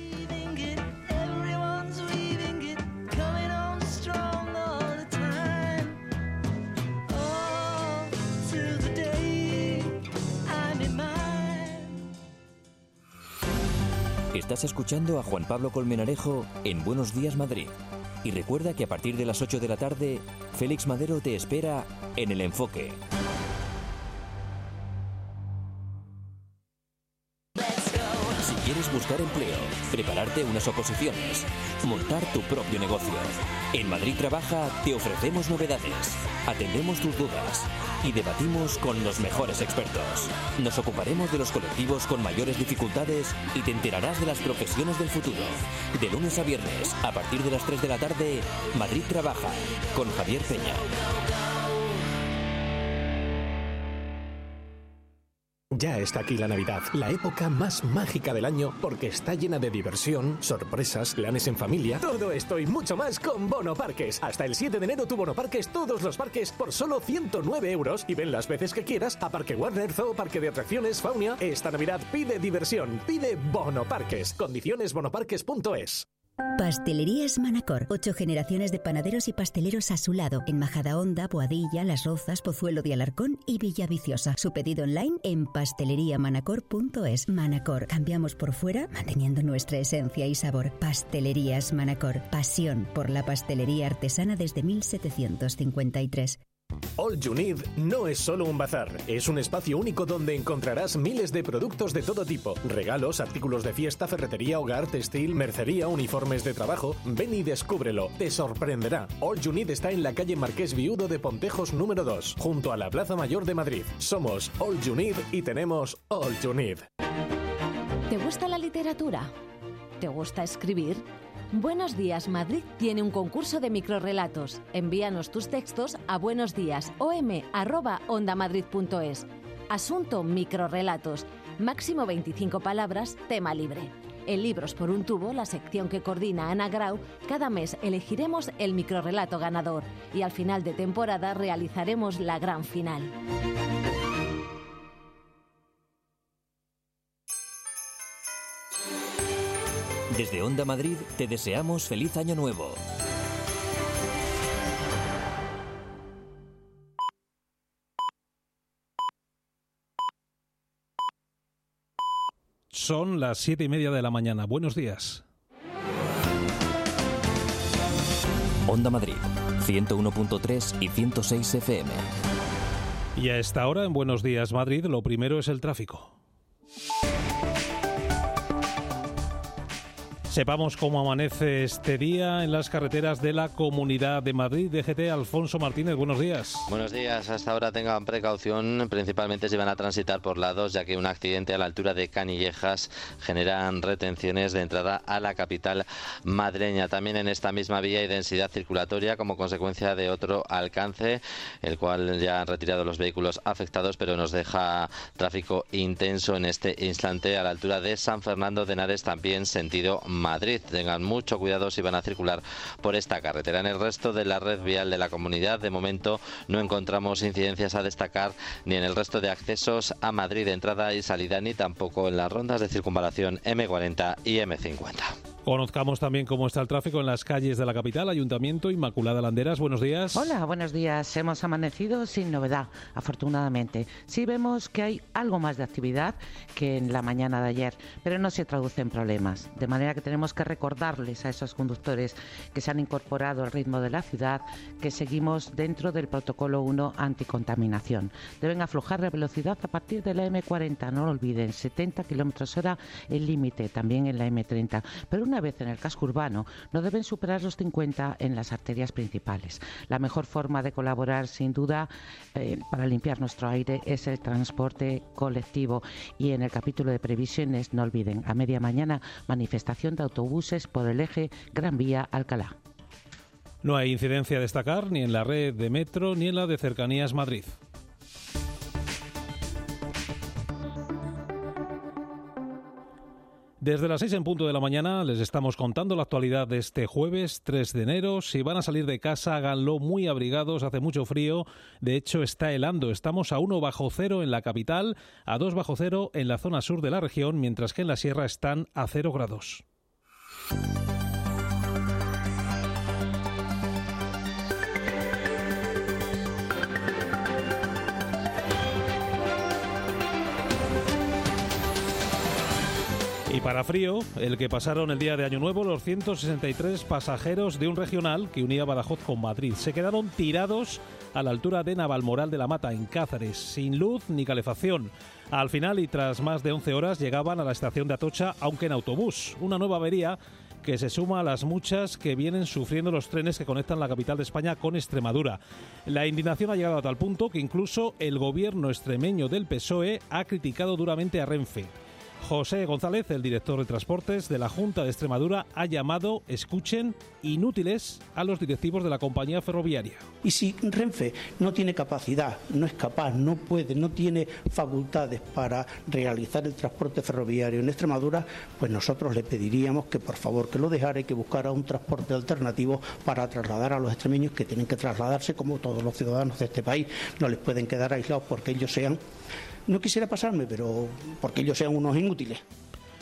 Estás escuchando a Juan Pablo Colmenarejo en Buenos Días Madrid. Y recuerda que a partir de las ocho de la tarde, Félix Madero te espera en El Enfoque. Si quieres buscar empleo, prepararte unas oposiciones, montar tu propio negocio, en Madrid Trabaja te ofrecemos novedades, atendemos tus dudas y debatimos con los mejores expertos. Nos ocuparemos de los colectivos con mayores dificultades y te enterarás de las profesiones del futuro. De lunes a viernes, a partir de las tres de la tarde, Madrid Trabaja, con Javier Peña. Ya está aquí la Navidad, la época más mágica del año, porque está llena de diversión, sorpresas, planes en familia. Todo esto y mucho más con Bono Parques. Hasta el siete de enero tu Bono Parques, todos los parques por solo ciento nueve euros. Y ven las veces que quieras a Parque Warner, Zoo, Parque de Atracciones, Faunia. Esta Navidad pide diversión, pide Bono Parques. Condiciones bonoparques punto es. Pastelerías Manacor. Ocho generaciones de panaderos y pasteleros a su lado. En Majadahonda, Boadilla, Las Rozas, Pozuelo de Alarcón y Villaviciosa. Su pedido online en pastelería manacor punto es. Manacor. Cambiamos por fuera, manteniendo nuestra esencia y sabor. Pastelerías Manacor. Pasión por la pastelería artesana desde mil setecientos cincuenta y tres. All You Need no es solo un bazar, es un espacio único donde encontrarás miles de productos de todo tipo, regalos, artículos de fiesta, ferretería, hogar, textil, mercería, uniformes de trabajo. Ven y descúbrelo, te sorprenderá. All You Need está en la calle Marqués Viudo de Pontejos número dos, junto a la Plaza Mayor de Madrid. Somos All You Need y tenemos All You Need. ¿Te gusta la literatura? ¿Te gusta escribir? Buenos Días Madrid tiene un concurso de microrrelatos. Envíanos tus textos a buenosdiasom arroba ondamadrid punto es. Asunto microrrelatos. Máximo veinticinco palabras, tema libre. En Libros por un tubo, la sección que coordina Ana Grau, cada mes elegiremos el microrrelato ganador y al final de temporada realizaremos la gran final. Desde Onda Madrid te deseamos feliz año nuevo. Son las siete y media de la mañana. Buenos días. Onda Madrid, ciento uno punto tres y ciento seis F M. Y a esta hora en Buenos Días Madrid, lo primero es el tráfico. Sepamos cómo amanece este día en las carreteras de la Comunidad de Madrid. D G T, Alfonso Martínez, buenos días. Buenos días. Hasta ahora tengan precaución, principalmente si van a transitar por lados, ya que un accidente a la altura de Canillejas generan retenciones de entrada a la capital madrileña. También en esta misma vía hay densidad circulatoria como consecuencia de otro alcance, el cual ya han retirado los vehículos afectados, pero nos deja tráfico intenso en este instante a la altura de San Fernando de Henares, también sentido Madrid. Tengan mucho cuidado si van a circular por esta carretera. En el resto de la red vial de la comunidad, de momento no encontramos incidencias a destacar ni en el resto de accesos a Madrid de entrada y salida, ni tampoco en las rondas de circunvalación eme cuarenta y eme cincuenta. Conozcamos también cómo está el tráfico en las calles de la capital. Ayuntamiento, Inmaculada Landeras, buenos días. Hola, buenos días. Hemos amanecido sin novedad, afortunadamente. Sí vemos que hay algo más de actividad que en la mañana de ayer, pero no se traduce en problemas. De manera que tenemos que recordarles a esos conductores que se han incorporado al ritmo de la ciudad que seguimos dentro del protocolo uno anticontaminación. Deben aflojar la velocidad a partir de la eme cuarenta, no lo olviden, setenta kilómetros hora el límite, también en la eme treinta. Pero una vez en el casco urbano, no deben superar los cincuenta en las arterias principales. La mejor forma de colaborar, sin duda, eh, para limpiar nuestro aire es el transporte colectivo. Y en el capítulo de previsiones, no olviden, a media mañana, manifestación de autobuses por el eje Gran Vía Alcalá. No hay incidencia a destacar ni en la red de metro ni en la de Cercanías Madrid. Desde las seis en punto de la mañana les estamos contando la actualidad de este jueves tres de enero. Si van a salir de casa, háganlo muy abrigados, hace mucho frío. De hecho, está helando. Estamos a uno bajo cero en la capital, a dos bajo cero en la zona sur de la región, mientras que en la sierra están a cero grados. Y para frío, el que pasaron el día de Año Nuevo los ciento sesenta y tres pasajeros de un regional que unía Badajoz con Madrid. Se quedaron tirados a la altura de Navalmoral de la Mata, en Cáceres, sin luz ni calefacción. Al final, y tras más de once horas, llegaban a la estación de Atocha, aunque en autobús. Una nueva avería que se suma a las muchas que vienen sufriendo los trenes que conectan la capital de España con Extremadura. La indignación ha llegado a tal punto que incluso el gobierno extremeño del P S O E ha criticado duramente a Renfe. José González, el director de Transportes de la Junta de Extremadura, ha llamado, escuchen, inútiles a los directivos de la compañía ferroviaria. Y si Renfe no tiene capacidad, no es capaz, no puede, no tiene facultades para realizar el transporte ferroviario en Extremadura, pues nosotros le pediríamos que por favor que lo dejara y que buscara un transporte alternativo para trasladar a los extremeños, que tienen que trasladarse como todos los ciudadanos de este país. No les pueden quedar aislados porque ellos sean... No quisiera pasarme, pero porque ellos sean unos inútiles.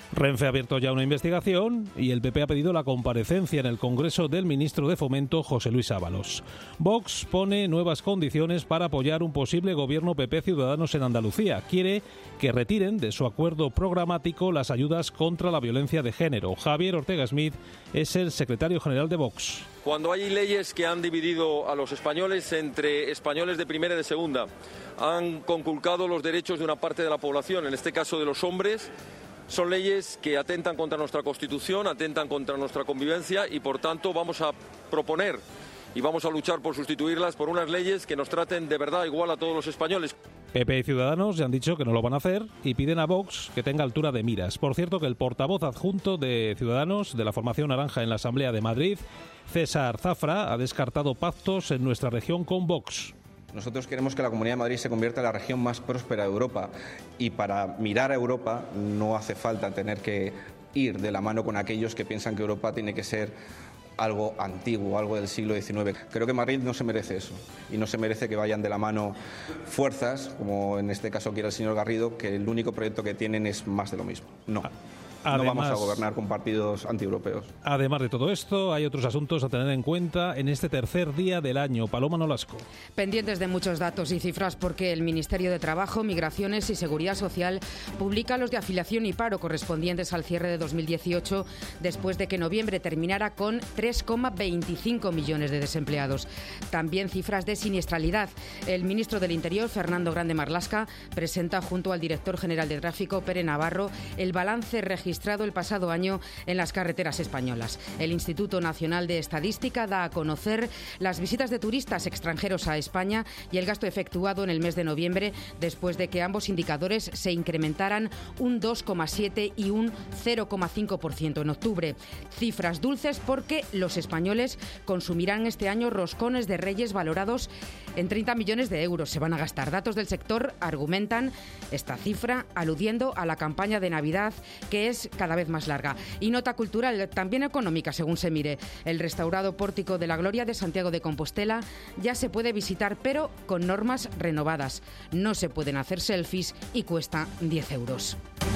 Renfe ha abierto ya una investigación y el P P ha pedido la comparecencia en el Congreso del ministro de Fomento, José Luis Ábalos. Vox pone nuevas condiciones para apoyar un posible gobierno P P-Ciudadanos en Andalucía. Quiere que retiren de su acuerdo programático las ayudas contra la violencia de género. Javier Ortega Smith es el secretario general de Vox. Cuando hay leyes que han dividido a los españoles entre españoles de primera y de segunda, han conculcado los derechos de una parte de la población, en este caso de los hombres, son leyes que atentan contra nuestra Constitución, atentan contra nuestra convivencia y, por tanto, vamos a proponer y vamos a luchar por sustituirlas por unas leyes que nos traten de verdad igual a todos los españoles. P P y Ciudadanos ya han dicho que no lo van a hacer y piden a Vox que tenga altura de miras. Por cierto, que el portavoz adjunto de Ciudadanos, de la formación naranja en la Asamblea de Madrid, César Zafra, ha descartado pactos en nuestra región con Vox. Nosotros queremos que la Comunidad de Madrid se convierta en la región más próspera de Europa y para mirar a Europa no hace falta tener que ir de la mano con aquellos que piensan que Europa tiene que ser algo antiguo, algo del siglo diecinueve. Creo que Madrid no se merece eso y no se merece que vayan de la mano fuerzas, como en este caso quiere el señor Garrido, que el único proyecto que tienen es más de lo mismo. No. Además, no vamos a gobernar con partidos antieuropeos. Además de todo esto, hay otros asuntos a tener en cuenta en este tercer día del año. Paloma Nolasco. Pendientes de muchos datos y cifras porque el Ministerio de Trabajo, Migraciones y Seguridad Social publica los de afiliación y paro correspondientes al cierre de dos mil dieciocho, después de que noviembre terminara con tres coma veinticinco millones de desempleados. También cifras de siniestralidad. El ministro del Interior, Fernando Grande Marlaska, presenta junto al director general de Tráfico, Pere Navarro, el balance registrado registrado el pasado año en las carreteras españolas. El Instituto Nacional de Estadística da a conocer las visitas de turistas extranjeros a España y el gasto efectuado en el mes de noviembre, después de que ambos indicadores se incrementaran un dos coma siete y un cero coma cinco por ciento en octubre. Cifras dulces porque los españoles consumirán este año roscones de Reyes valorados en treinta millones de euros. Se van a gastar. Datos del sector argumentan esta cifra aludiendo a la campaña de Navidad, que es cada vez más larga. Y nota cultural, también económica, según se mire. El restaurado Pórtico de la Gloria de Santiago de Compostela ya se puede visitar, pero con normas renovadas. No se pueden hacer selfies y cuesta diez euros.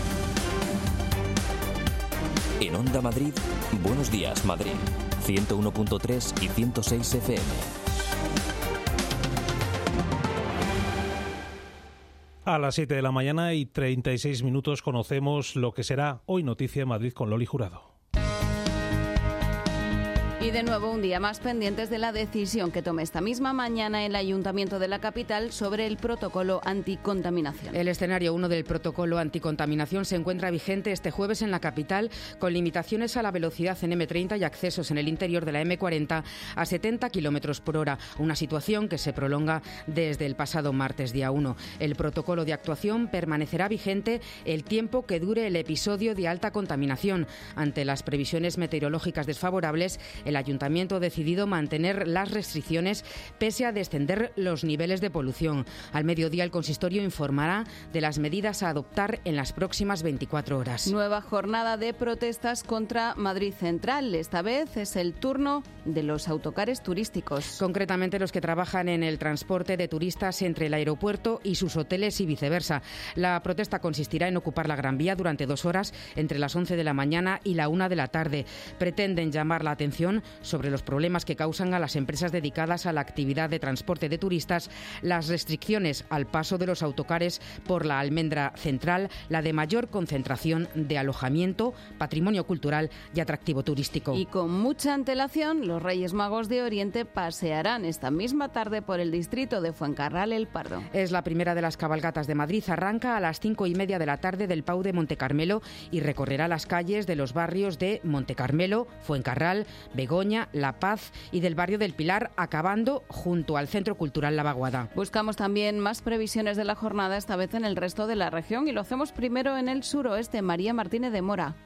En Onda Madrid, Buenos Días Madrid, ciento uno punto tres y ciento seis F M. A las siete de la mañana y treinta y seis minutos conocemos lo que será hoy noticia en Madrid con Loli Jurado. Y de nuevo un día más pendientes de la decisión que tome esta misma mañana el Ayuntamiento de la capital sobre el protocolo anticontaminación. El escenario uno del protocolo anticontaminación se encuentra vigente este jueves en la capital, con limitaciones a la velocidad en eme treinta y accesos en el interior de la eme cuarenta a setenta kilómetros por hora, una situación que se prolonga desde el pasado martes día uno. El protocolo de actuación permanecerá vigente el tiempo que dure el episodio de alta contaminación. Ante las previsiones meteorológicas desfavorables, el Ayuntamiento ha decidido mantener las restricciones pese a descender los niveles de polución. Al mediodía el consistorio informará de las medidas a adoptar en las próximas veinticuatro horas. Nueva jornada de protestas contra Madrid Central. Esta vez es el turno de los autocares turísticos. Concretamente los que trabajan en el transporte de turistas entre el aeropuerto y sus hoteles y viceversa. La protesta consistirá en ocupar la Gran Vía durante dos horas entre las once de la mañana y la una de la tarde. Pretenden llamar la atención sobre los problemas que causan a las empresas dedicadas a la actividad de transporte de turistas, las restricciones al paso de los autocares por la almendra central, la de mayor concentración de alojamiento, patrimonio cultural y atractivo turístico. Y con mucha antelación, los Reyes Magos de Oriente pasearán esta misma tarde por el distrito de Fuencarral El Pardo. Es la primera de las cabalgatas de Madrid. Arranca a las cinco y media de la tarde del Pau de Montecarmelo y recorrerá las calles de los barrios de Montecarmelo, Fuencarral, Begoña, La Paz y del barrio del Pilar, acabando junto al Centro Cultural La Vaguada. Buscamos también más previsiones de la jornada, esta vez en el resto de la región, y lo hacemos primero en el suroeste. María Martínez de Mora.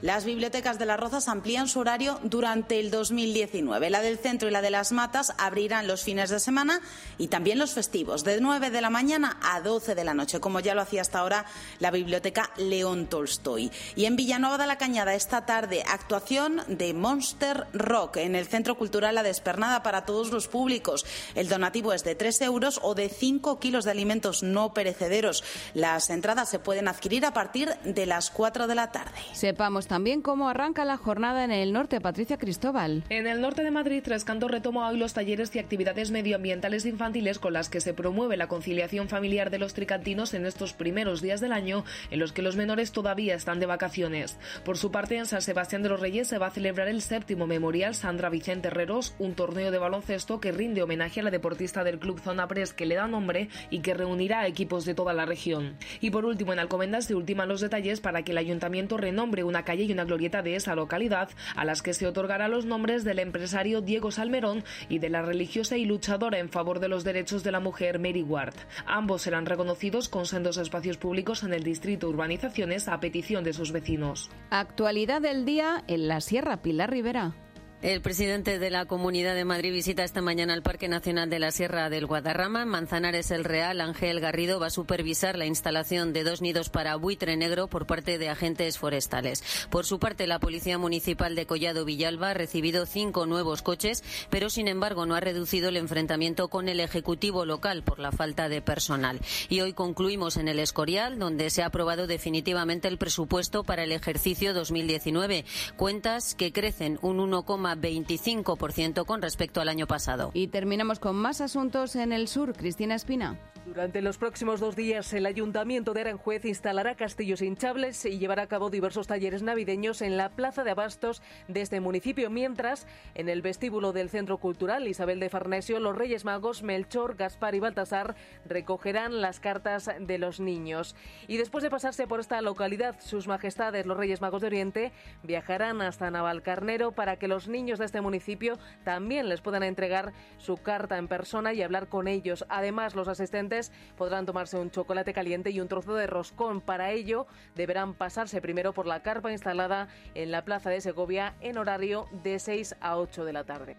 Las bibliotecas de Las Rozas amplían su horario durante el dos mil diecinueve. La del Centro y la de Las Matas abrirán los fines de semana y también los festivos, de nueve de la mañana a doce de la noche, como ya lo hacía hasta ahora la Biblioteca León Tolstoy. Y en Villanueva de la Cañada esta tarde, actuación de Monster Rock en el Centro Cultural La Despernada para todos los públicos. El donativo es de tres euros o de cinco kilos de alimentos no perecederos. Las entradas se pueden adquirir a partir de las cuatro de la tarde. Sepamos también cómo arranca la jornada en el norte. Patricia Cristóbal. En el norte de Madrid, Tres Cantos retoma hoy los talleres y actividades medioambientales infantiles con las que se promueve la conciliación familiar de los tricantinos en estos primeros días del año en los que los menores todavía están de vacaciones. Por su parte, en San Sebastián de los Reyes se va a celebrar el séptimo Memorial Sandra Vicente Herreros, un torneo de baloncesto que rinde homenaje a la deportista del club Zona Press que le da nombre y que reunirá a equipos de toda la región. Y por último, en Alcobendas se ultiman los detalles para que el ayuntamiento renombre una calle y una glorieta de esa localidad, a las que se otorgará los nombres del empresario Diego Salmerón y de la religiosa y luchadora en favor de los derechos de la mujer Mary Ward. Ambos serán reconocidos con sendos espacios públicos en el distrito Urbanizaciones a petición de sus vecinos. Actualidad del día en la Sierra. Pilar Rivera. El presidente de la Comunidad de Madrid visita esta mañana el Parque Nacional de la Sierra del Guadarrama. En Manzanares el Real, Ángel Garrido va a supervisar la instalación de dos nidos para buitre negro por parte de agentes forestales. Por su parte, la Policía Municipal de Collado Villalba ha recibido cinco nuevos coches, pero sin embargo no ha reducido el enfrentamiento con el Ejecutivo local por la falta de personal. Y hoy concluimos en el Escorial, donde se ha aprobado definitivamente el presupuesto para el ejercicio dos mil diecinueve. Cuentas que crecen un uno coma veinticinco por ciento con respecto al año pasado. Y terminamos con más asuntos en el sur. Cristina Espina. Durante los próximos dos días, el Ayuntamiento de Aranjuez instalará castillos hinchables y llevará a cabo diversos talleres navideños en la plaza de abastos de este municipio, mientras en el vestíbulo del Centro Cultural Isabel de Farnesio los Reyes Magos Melchor, Gaspar y Baltasar recogerán las cartas de los niños. Y después de pasarse por esta localidad, sus majestades los Reyes Magos de Oriente viajarán hasta Navalcarnero para que los niños de este municipio también les puedan entregar su carta en persona y hablar con ellos. Además, los asistentes podrán tomarse un chocolate caliente y un trozo de roscón. Para ello, deberán pasarse primero por la carpa instalada en la Plaza de Segovia en horario de seis a ocho de la tarde.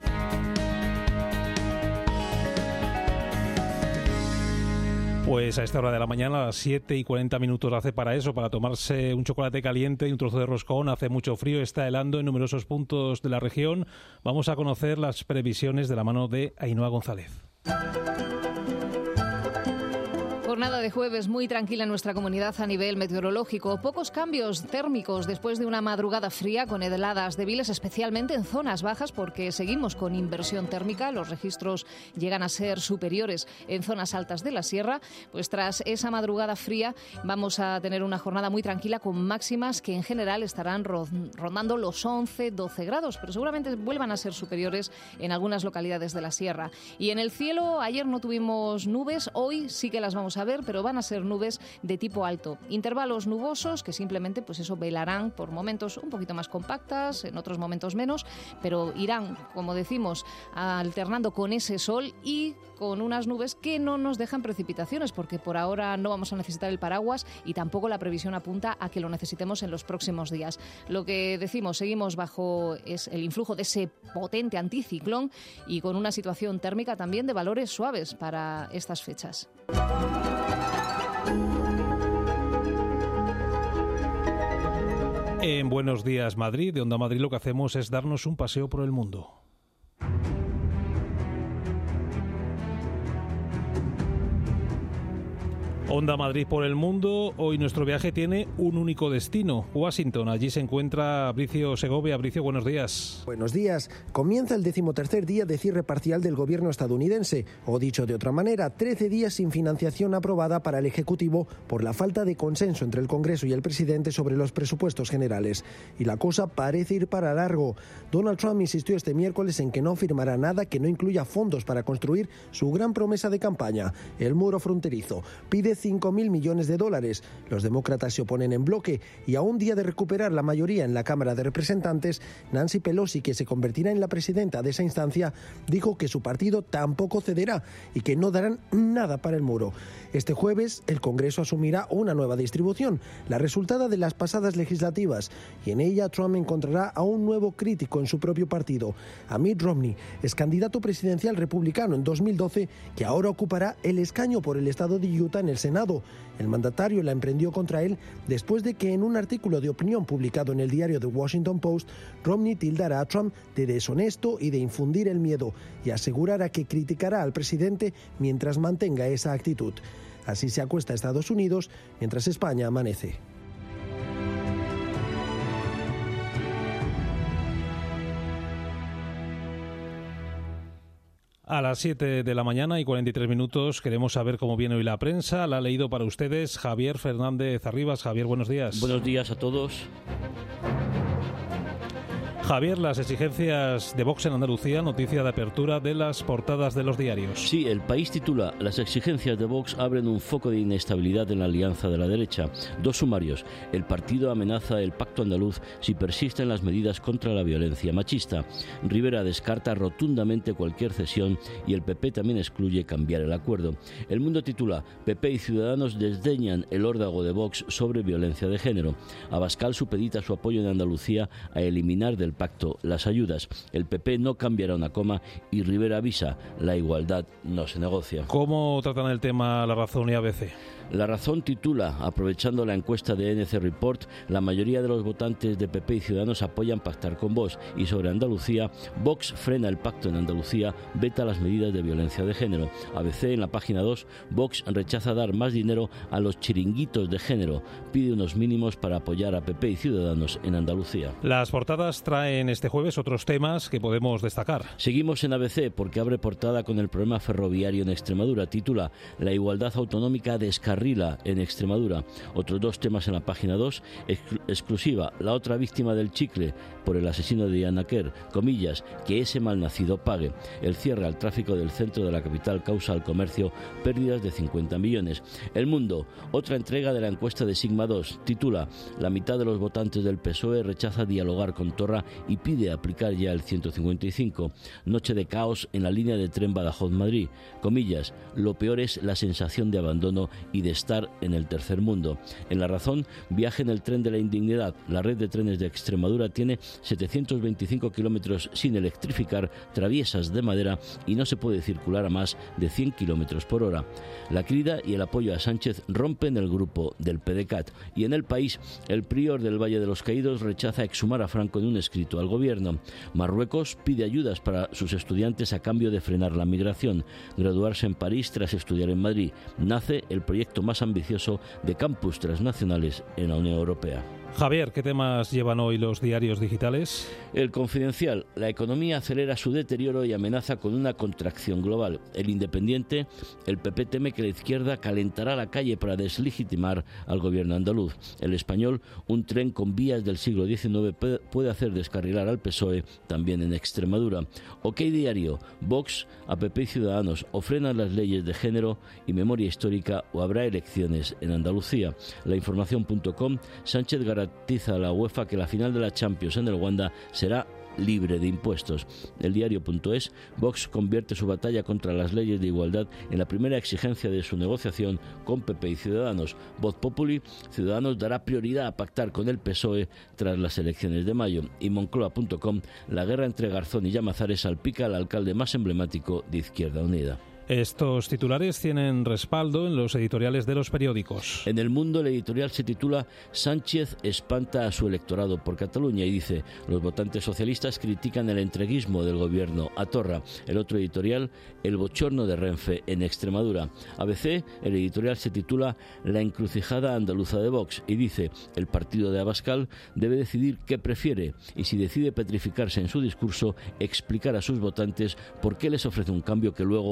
Pues a esta hora de la mañana, a las siete y cuarenta minutos hace para eso, para tomarse un chocolate caliente y un trozo de roscón. Hace mucho frío, está helando en numerosos puntos de la región. Vamos a conocer las previsiones de la mano de Ainhoa González. Jornada de jueves muy tranquila en nuestra comunidad a nivel meteorológico. Pocos cambios térmicos después de una madrugada fría con heladas débiles, especialmente en zonas bajas, porque seguimos con inversión térmica. Los registros llegan a ser superiores en zonas altas de la sierra. Pues tras esa madrugada fría vamos a tener una jornada muy tranquila con máximas que en general estarán rondando los once, doce grados, pero seguramente vuelvan a ser superiores en algunas localidades de la sierra. Y en el cielo, ayer no tuvimos nubes, hoy sí que las vamos a ver, pero van a ser nubes de tipo alto. Intervalos nubosos que simplemente, pues eso, velarán por momentos un poquito más compactas, en otros momentos menos, pero irán, como decimos, alternando con ese sol y con unas nubes que no nos dejan precipitaciones, porque por ahora no vamos a necesitar el paraguas y tampoco la previsión apunta a que lo necesitemos en los próximos días. Lo que decimos, seguimos bajo es el influjo de ese potente anticiclón y con una situación térmica también de valores suaves para estas fechas. En Buenos Días Madrid, de Onda Madrid, lo que hacemos es darnos un paseo por el mundo. Onda Madrid por el mundo. Hoy nuestro viaje tiene un único destino, Washington. Allí se encuentra Bricio Segovia. Bricio, buenos días. Buenos días. Comienza el decimotercer día de cierre parcial del gobierno estadounidense, o dicho de otra manera, trece días sin financiación aprobada para el Ejecutivo por la falta de consenso entre el Congreso y el presidente sobre los presupuestos generales. Y la cosa parece ir para largo. Donald Trump insistió este miércoles en que no firmará nada que no incluya fondos para construir su gran promesa de campaña, el muro fronterizo. Pide de cinco mil millones de dólares. Los demócratas se oponen en bloque y a un día de recuperar la mayoría en la Cámara de Representantes, Nancy Pelosi, que se convertirá en la presidenta de esa instancia, dijo que su partido tampoco cederá y que no darán nada para el muro. Este jueves, el Congreso asumirá una nueva distribución, la resultada de las pasadas legislativas, y en ella Trump encontrará a un nuevo crítico en su propio partido, a Mitt Romney, ex candidato presidencial republicano en dos mil doce, que ahora ocupará el escaño por el estado de Utah en el Senado. El mandatario la emprendió contra él después de que en un artículo de opinión publicado en el diario The Washington Post, Romney tildara a Trump de deshonesto y de infundir el miedo, y asegurara que criticará al presidente mientras mantenga esa actitud. Así se acuesta Estados Unidos mientras España amanece. A las siete de la mañana y cuarenta y tres minutos queremos saber cómo viene hoy la prensa. La ha leído para ustedes Javier Fernández Arribas. Javier, buenos días. Buenos días a todos. Javier, las exigencias de Vox en Andalucía, noticia de apertura de las portadas de los diarios. Sí, El País titula: las exigencias de Vox abren un foco de inestabilidad en la alianza de la derecha. Dos sumarios: el partido amenaza el pacto andaluz si persisten las medidas contra la violencia machista. Rivera descarta rotundamente cualquier cesión y el P P también excluye cambiar el acuerdo. El Mundo titula: P P y Ciudadanos desdeñan el órdago de Vox sobre violencia de género. Abascal supedita su apoyo en Andalucía a eliminar del pacto las ayudas. El P P no cambiará una coma y Rivera avisa: la igualdad no se negocia. ¿Cómo tratan el tema La Razón y A B C? La Razón titula: aprovechando la encuesta de N C Report, la mayoría de los votantes de P P y Ciudadanos apoyan pactar con Vox. Y sobre Andalucía, Vox frena el pacto en Andalucía, veta las medidas de violencia de género. A B C en la página dos, Vox rechaza dar más dinero a los chiringuitos de género, pide unos mínimos para apoyar a P P y Ciudadanos en Andalucía. Las portadas traen este jueves otros temas que podemos destacar. Seguimos en A B C porque abre portada con el problema ferroviario en Extremadura. Titula: la igualdad autonómica descarrila en Extremadura. Otros dos temas en la página dos, exclu- exclusiva: la otra víctima del chicle por el asesino de Diana Kerr, comillas, que ese malnacido pague. El cierre al tráfico del centro de la capital causa al comercio pérdidas de cincuenta millones. El Mundo, otra entrega de la encuesta de Sigma dos, titula: la mitad de los votantes del P S O E rechaza dialogar con Torra y pide aplicar ya el ciento cincuenta y cinco. Noche de caos en la línea de tren Badajoz-Madrid. Comillas: lo peor es la sensación de abandono y de estar en el tercer mundo. En La Razón, viaje en el tren de la indignidad. La red de trenes de Extremadura tiene setecientos veinticinco kilómetros sin electrificar, traviesas de madera y no se puede circular a más de cien kilómetros por hora. La crida y el apoyo a Sánchez rompen el grupo del PDeCAT. Y en El País, el prior del Valle de los Caídos rechaza exhumar a Franco en un escrito al gobierno. Marruecos pide ayudas para sus estudiantes a cambio de frenar la migración. Graduarse en París tras estudiar en Madrid. Nace el proyecto más ambicioso de campus transnacionales en la Unión Europea. Javier, ¿qué temas llevan hoy los diarios digitales? El Confidencial: la economía acelera su deterioro y amenaza con una contracción global. El Independiente: el P P teme que la izquierda calentará la calle para deslegitimar al gobierno andaluz. El Español: un tren con vías del siglo diecinueve puede hacer descarrilar al P S O E también en Extremadura. OK Diario: Vox, a P P y Ciudadanos o frenan las leyes de género y memoria histórica o habrá elecciones en Andalucía. La Información punto com: Sánchez garantiza a la UEFA que la final de la Champions en el Wanda será libre de impuestos. El Diario punto es: Vox convierte su batalla contra las leyes de igualdad en la primera exigencia de su negociación con P P y Ciudadanos. Voz Populi: Ciudadanos dará prioridad a pactar con el P S O E tras las elecciones de mayo. Y Moncloa punto com: la guerra entre Garzón y Llamazares salpica al alcalde más emblemático de Izquierda Unida. Estos titulares tienen respaldo en los editoriales de los periódicos. En El Mundo, el editorial se titula: Sánchez espanta a su electorado por Cataluña y dice: los votantes socialistas critican el entreguismo del gobierno a Torra. El otro editorial: el bochorno de Renfe en Extremadura. A B C, el editorial se titula: la encrucijada andaluza de Vox y dice: el partido de Abascal debe decidir qué prefiere y si decide petrificarse en su discurso, explicar a sus votantes por qué les ofrece un cambio que luego está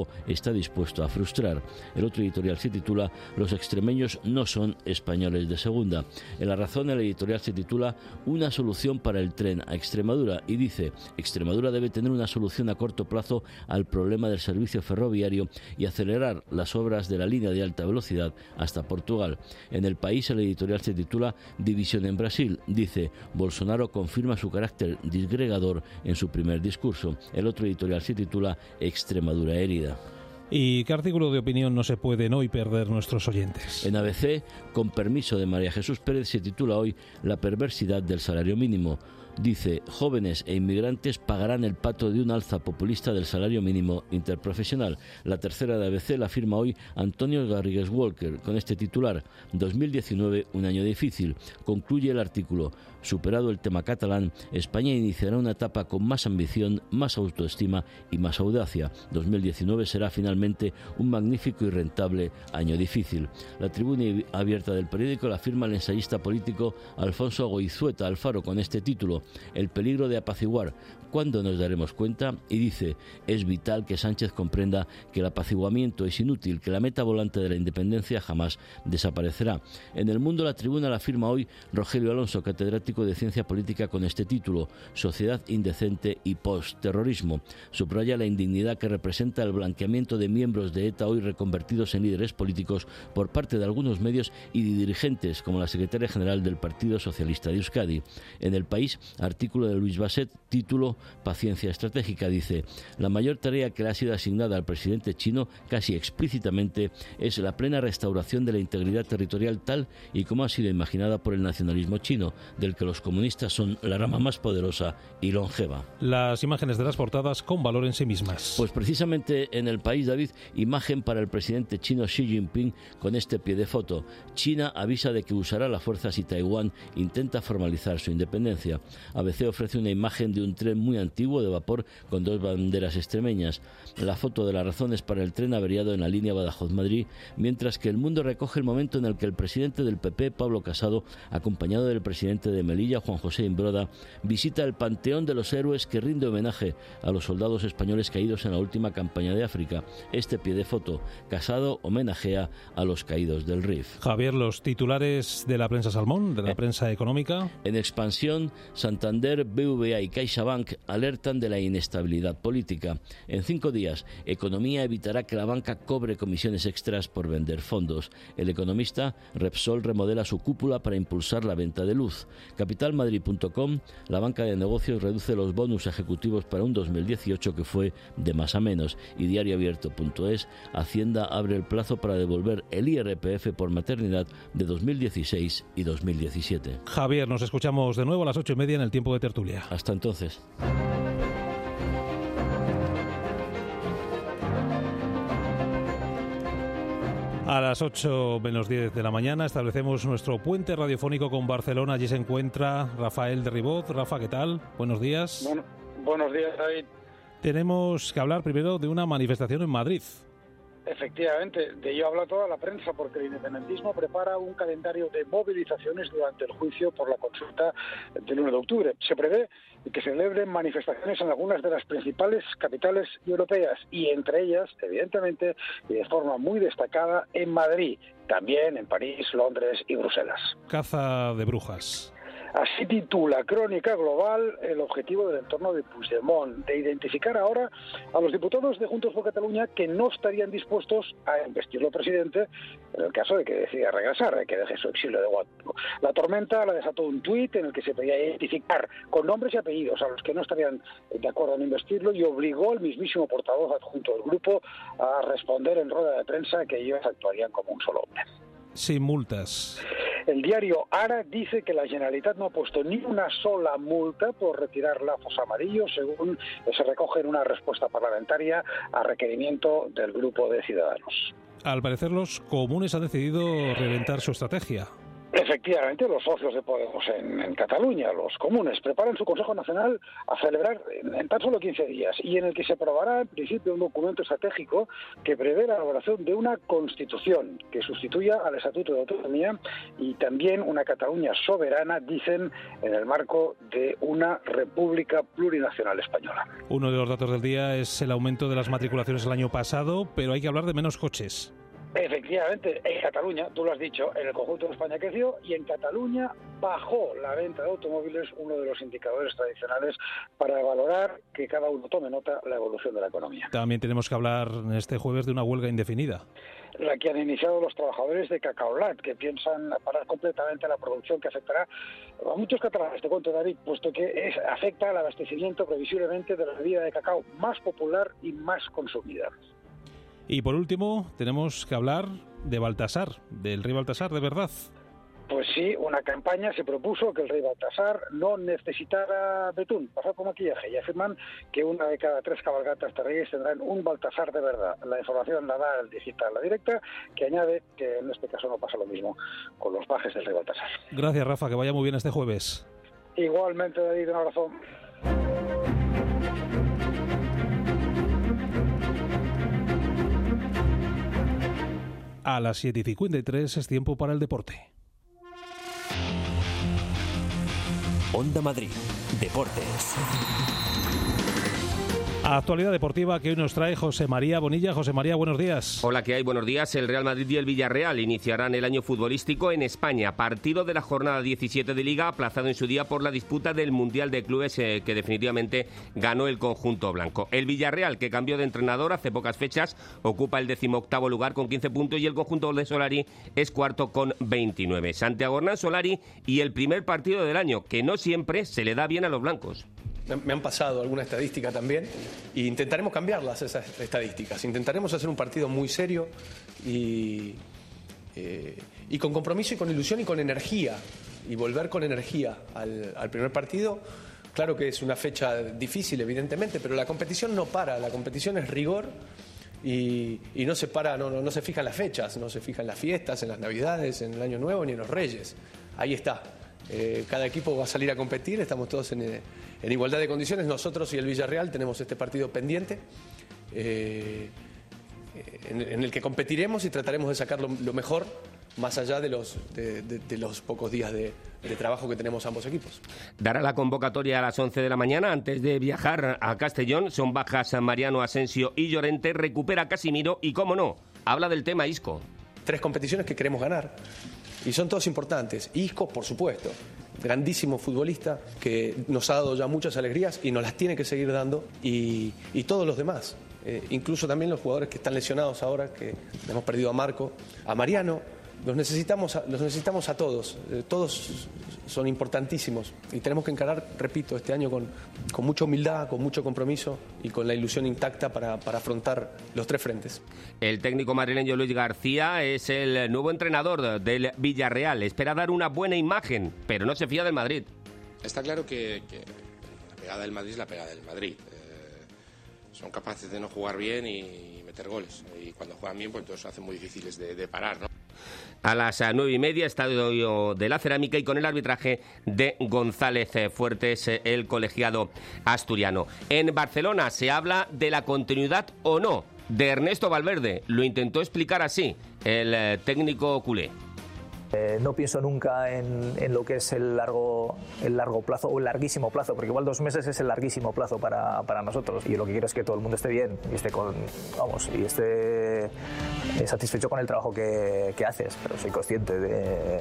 está dispuesto a frustrar. El otro editorial se titula Los extremeños no son españoles de segunda. En La Razón, el editorial se titula Una solución para el tren a Extremadura y dice: Extremadura debe tener una solución a corto plazo al problema del servicio ferroviario y acelerar las obras de la línea de alta velocidad hasta Portugal. En El País, el editorial se titula División en Brasil. Dice: Bolsonaro confirma su carácter disgregador en su primer discurso. El otro editorial se titula Extremadura herida. ¿Y qué artículo de opinión no se pueden hoy perder nuestros oyentes? En A B C, con permiso de María Jesús Pérez, se titula hoy La perversidad del salario mínimo. Dice: jóvenes e inmigrantes pagarán el pato de un alza populista del salario mínimo interprofesional. La tercera de A B C la firma hoy Antonio Garrigues Walker con este titular: dos mil diecinueve, un año difícil. Concluye el artículo: superado el tema catalán, España iniciará una etapa con más ambición, más autoestima y más audacia. dos mil diecinueve será finalmente un magnífico y rentable año difícil. La tribuna abierta del periódico la firma el ensayista político Alfonso Goizueta Alfaro con este título: el peligro de apaciguar. ¿Cuándo nos daremos cuenta? Y dice: es vital que Sánchez comprenda que el apaciguamiento es inútil, que la meta volante de la independencia jamás desaparecerá. En El Mundo, la tribuna la firma hoy Rogelio Alonso, catedrático de Ciencia Política, con este título: Sociedad indecente y postterrorismo. Subraya la indignidad que representa el blanqueamiento de miembros de ETA hoy reconvertidos en líderes políticos por parte de algunos medios y de dirigentes como la secretaria general del Partido Socialista de Euskadi. En El País, artículo de Luis Basset, título Paciencia estratégica. Dice: la mayor tarea que le ha sido asignada al presidente chino, casi explícitamente, es la plena restauración de la integridad territorial tal y como ha sido imaginada por el nacionalismo chino, del que los comunistas son la rama más poderosa y longeva. Las imágenes de las portadas con valor en sí mismas. Pues precisamente en El País, David, imagen para el presidente chino Xi Jinping con este pie de foto: China avisa de que usará la fuerza si Taiwán intenta formalizar su independencia. A B C ofrece una imagen de un tren muy antiguo de vapor con dos banderas extremeñas. La foto de La Razón es para el tren averiado en la línea Badajoz-Madrid, mientras que El Mundo recoge el momento en el que el presidente del P P, Pablo Casado, acompañado del presidente de Melilla, Juan José Imbroda, visita el Panteón de los Héroes que rinde homenaje a los soldados españoles caídos en la última campaña de África. Este pie de foto: Casado homenajea a los caídos del R I F. Javier, los titulares de la prensa Salmón, de la eh, prensa económica. En expansión, Santander, B V A y CaixaBank alertan de la inestabilidad política. En cinco días, Economía evitará que la banca cobre comisiones extras por vender fondos. El Economista, Repsol remodela su cúpula para impulsar la venta de luz. capital madrid punto com, la banca de negocios reduce los bonus ejecutivos para un dos mil dieciocho que fue de más a menos. Y diario abierto punto es, Hacienda abre el plazo para devolver el I R P F por maternidad de dos mil dieciséis y dos mil diecisiete. Javier, nos escuchamos de nuevo a las ocho y media en el tiempo de tertulia. Hasta entonces. A las ocho menos diez de la mañana establecemos nuestro puente radiofónico con Barcelona. Allí se encuentra Rafael de Ribot. Rafa, ¿qué tal? Buenos días. Bueno, buenos días, David. Tenemos que hablar primero de una manifestación en Madrid. Efectivamente, de ello habla toda la prensa, porque el independentismo prepara un calendario de movilizaciones durante el juicio por la consulta del uno de octubre. Se prevé que se celebren manifestaciones en algunas de las principales capitales europeas y entre ellas, evidentemente, y de forma muy destacada, en Madrid, también en París, Londres y Bruselas. Caza de brujas. Así titula Crónica Global el objetivo del entorno de Puigdemont, de identificar ahora a los diputados de Juntos por Cataluña que no estarían dispuestos a investirlo presidente en el caso de que decida regresar, de que deje su exilio de Waterloo. La tormenta la desató un tuit en el que se pedía identificar con nombres y apellidos a los que no estarían de acuerdo en investirlo y obligó al mismísimo portavoz adjunto del grupo a responder en rueda de prensa que ellos actuarían como un solo hombre. Sin multas. El diario Ara dice que la Generalitat no ha puesto ni una sola multa por retirar lazos amarillos, según se recoge en una respuesta parlamentaria a requerimiento del grupo de Ciudadanos. Al parecer, los comunes han decidido reventar su estrategia. Efectivamente, los socios de Podemos en, en Cataluña, los comunes, preparan su Consejo Nacional a celebrar en, en tan solo quince días y en el que se aprobará en principio un documento estratégico que prevé la elaboración de una Constitución que sustituya al Estatuto de Autonomía y también una Cataluña soberana, dicen, en el marco de una República Plurinacional Española. Uno de los datos del día es el aumento de las matriculaciones el año pasado, pero hay que hablar de menos coches. Efectivamente, en Cataluña, tú lo has dicho, en el conjunto de España creció y en Cataluña bajó la venta de automóviles, uno de los indicadores tradicionales para valorar que cada uno tome nota la evolución de la economía. También tenemos que hablar este jueves de una huelga indefinida. La que han iniciado los trabajadores de Cacaolat, que piensan parar completamente la producción, que afectará a muchos catalanes, te cuento, David, puesto que es, afecta al abastecimiento previsiblemente de la bebida de cacao más popular y más consumida. Y por último, tenemos que hablar de Baltasar, del rey Baltasar, de verdad. Pues sí, una campaña se propuso que el rey Baltasar no necesitara betún, pasar por maquillaje, y afirman que una de cada tres cabalgatas de reyes tendrán un Baltasar de verdad. La información la da el digital, la directa, que añade que en este caso no pasa lo mismo con los pajes del rey Baltasar. Gracias, Rafa, que vaya muy bien este jueves. Igualmente, David, un abrazo. A las siete y cincuenta y tres es tiempo para el deporte. Onda Madrid, Deportes. Actualidad deportiva que hoy nos trae José María Bonilla. José María, buenos días. Hola, ¿qué hay? Buenos días. El Real Madrid y el Villarreal iniciarán el año futbolístico en España. Partido de la jornada diecisiete de Liga, aplazado en su día por la disputa del Mundial de Clubes eh, que definitivamente ganó el conjunto blanco. El Villarreal, que cambió de entrenador hace pocas fechas, ocupa el decimoctavo lugar con quince puntos y el conjunto de Solari es cuarto con veintinueve. Santiago Hernán Solari y el primer partido del año, que no siempre se le da bien a los blancos. Me han pasado alguna estadística también e intentaremos cambiarlas, esas estadísticas. Intentaremos hacer un partido muy serio y, eh, y con compromiso y con ilusión y con energía. Y volver con energía al, al primer partido. Claro que es una fecha difícil, evidentemente, pero la competición no para. La competición es rigor y, y no se para, no, no, no se fijan las fechas, no se fijan las fiestas, en las Navidades, en el Año Nuevo ni en los Reyes. Ahí está. Eh, cada equipo va a salir a competir, estamos todos en, en igualdad de condiciones. Nosotros y el Villarreal tenemos este partido pendiente eh, en, en el que competiremos y trataremos de sacar lo, lo mejor más allá de los, de, de, de los pocos días de, de trabajo que tenemos ambos equipos. Dará la convocatoria a las once de la mañana antes de viajar a Castellón. Son bajas Mariano, Asensio y Llorente. Recupera Casimiro y, cómo no, habla del tema Isco. Tres competiciones que queremos ganar. Y son todos importantes. Isco, por supuesto, grandísimo futbolista que nos ha dado ya muchas alegrías y nos las tiene que seguir dando. Y, y todos los demás, eh, incluso también los jugadores que están lesionados ahora, que hemos perdido a Marco, a Mariano. Los necesitamos, los necesitamos a todos. Eh, todos son importantísimos y tenemos que encarar, repito, este año con, con mucha humildad, con mucho compromiso y con la ilusión intacta para, para afrontar los tres frentes. El técnico madrileño Luis García es el nuevo entrenador del Villarreal. Espera dar una buena imagen, pero no se fía del Madrid. Está claro que, que la pegada del Madrid es la pegada del Madrid. Eh, son capaces de no jugar bien y meter goles. Y cuando juegan bien, pues entonces se hacen muy difíciles de, de parar, ¿no? A las nueve y media, estadio de la Cerámica y con el arbitraje de González Fuertes, el colegiado asturiano. En Barcelona se habla de la continuidad o no de Ernesto Valverde. Lo intentó explicar así el técnico culé. Eh, no pienso nunca en, en lo que es el largo, el largo plazo o el larguísimo plazo, porque igual dos meses es el larguísimo plazo para, para nosotros. Y yo lo que quiero es que todo el mundo esté bien y esté con, vamos, y esté eh, satisfecho con el trabajo que, que haces, pero soy consciente de...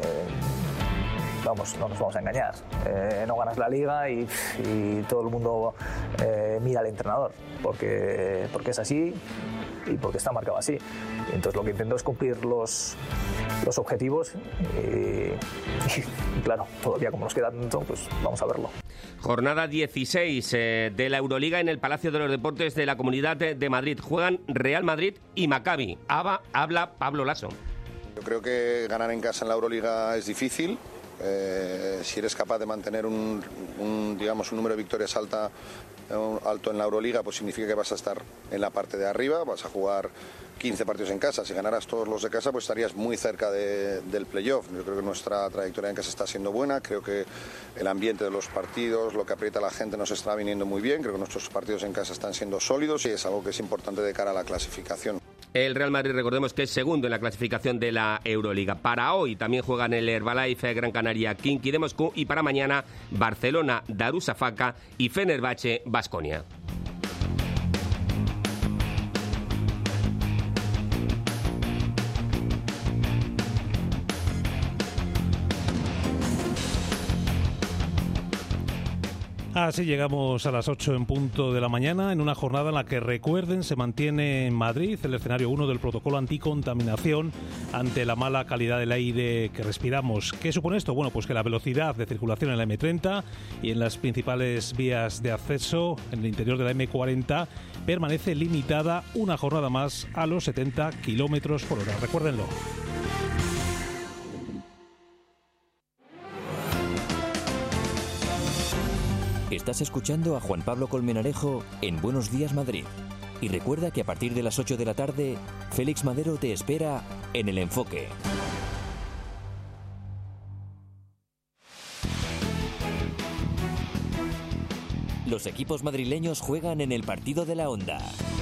Vamos, no nos vamos a engañar. Eh, no ganas la liga y, y todo el mundo eh, mira al entrenador, porque, porque es así y porque está marcado así. Y entonces lo que intento es cumplir los, los objetivos y, y claro, todavía como nos queda tanto, pues vamos a verlo. Jornada dieciséis eh, de la Euroliga en el Palacio de los Deportes de la Comunidad de, de Madrid. Juegan Real Madrid y Maccabi. Aba, habla Pablo Lasso. Yo creo que ganar en casa en la Euroliga es difícil. Eh, si eres capaz de mantener un, un, digamos, un número de victorias alta alto en la Euroliga, pues significa que vas a estar en la parte de arriba, vas a jugar quince partidos en casa. Si ganaras todos los de casa, pues estarías muy cerca de, del playoff. Yo creo que nuestra trayectoria en casa está siendo buena, creo que el ambiente de los partidos, lo que aprieta a la gente, nos está viniendo muy bien, creo que nuestros partidos en casa están siendo sólidos y es algo que es importante de cara a la clasificación. El Real Madrid, recordemos que es segundo en la clasificación de la Euroliga. Para hoy también juegan el Herbalife Gran Canaria Khimki de Moscú y para mañana Barcelona Darussafaka y Fenerbahce Baskonia. Así llegamos a las ocho en punto de la mañana, en una jornada en la que, recuerden, se mantiene en Madrid el escenario uno del protocolo anticontaminación ante la mala calidad del aire que respiramos. ¿Qué supone esto? Bueno, pues que la velocidad de circulación en la eme treinta y en las principales vías de acceso en el interior de la eme cuarenta permanece limitada una jornada más a los setenta kilómetros por hora. Recuérdenlo. Estás escuchando a Juan Pablo Colmenarejo en Buenos Días Madrid. Y recuerda que a partir de las ocho de la tarde, Félix Madero te espera en El Enfoque. Los equipos madrileños juegan en el partido de la Onda.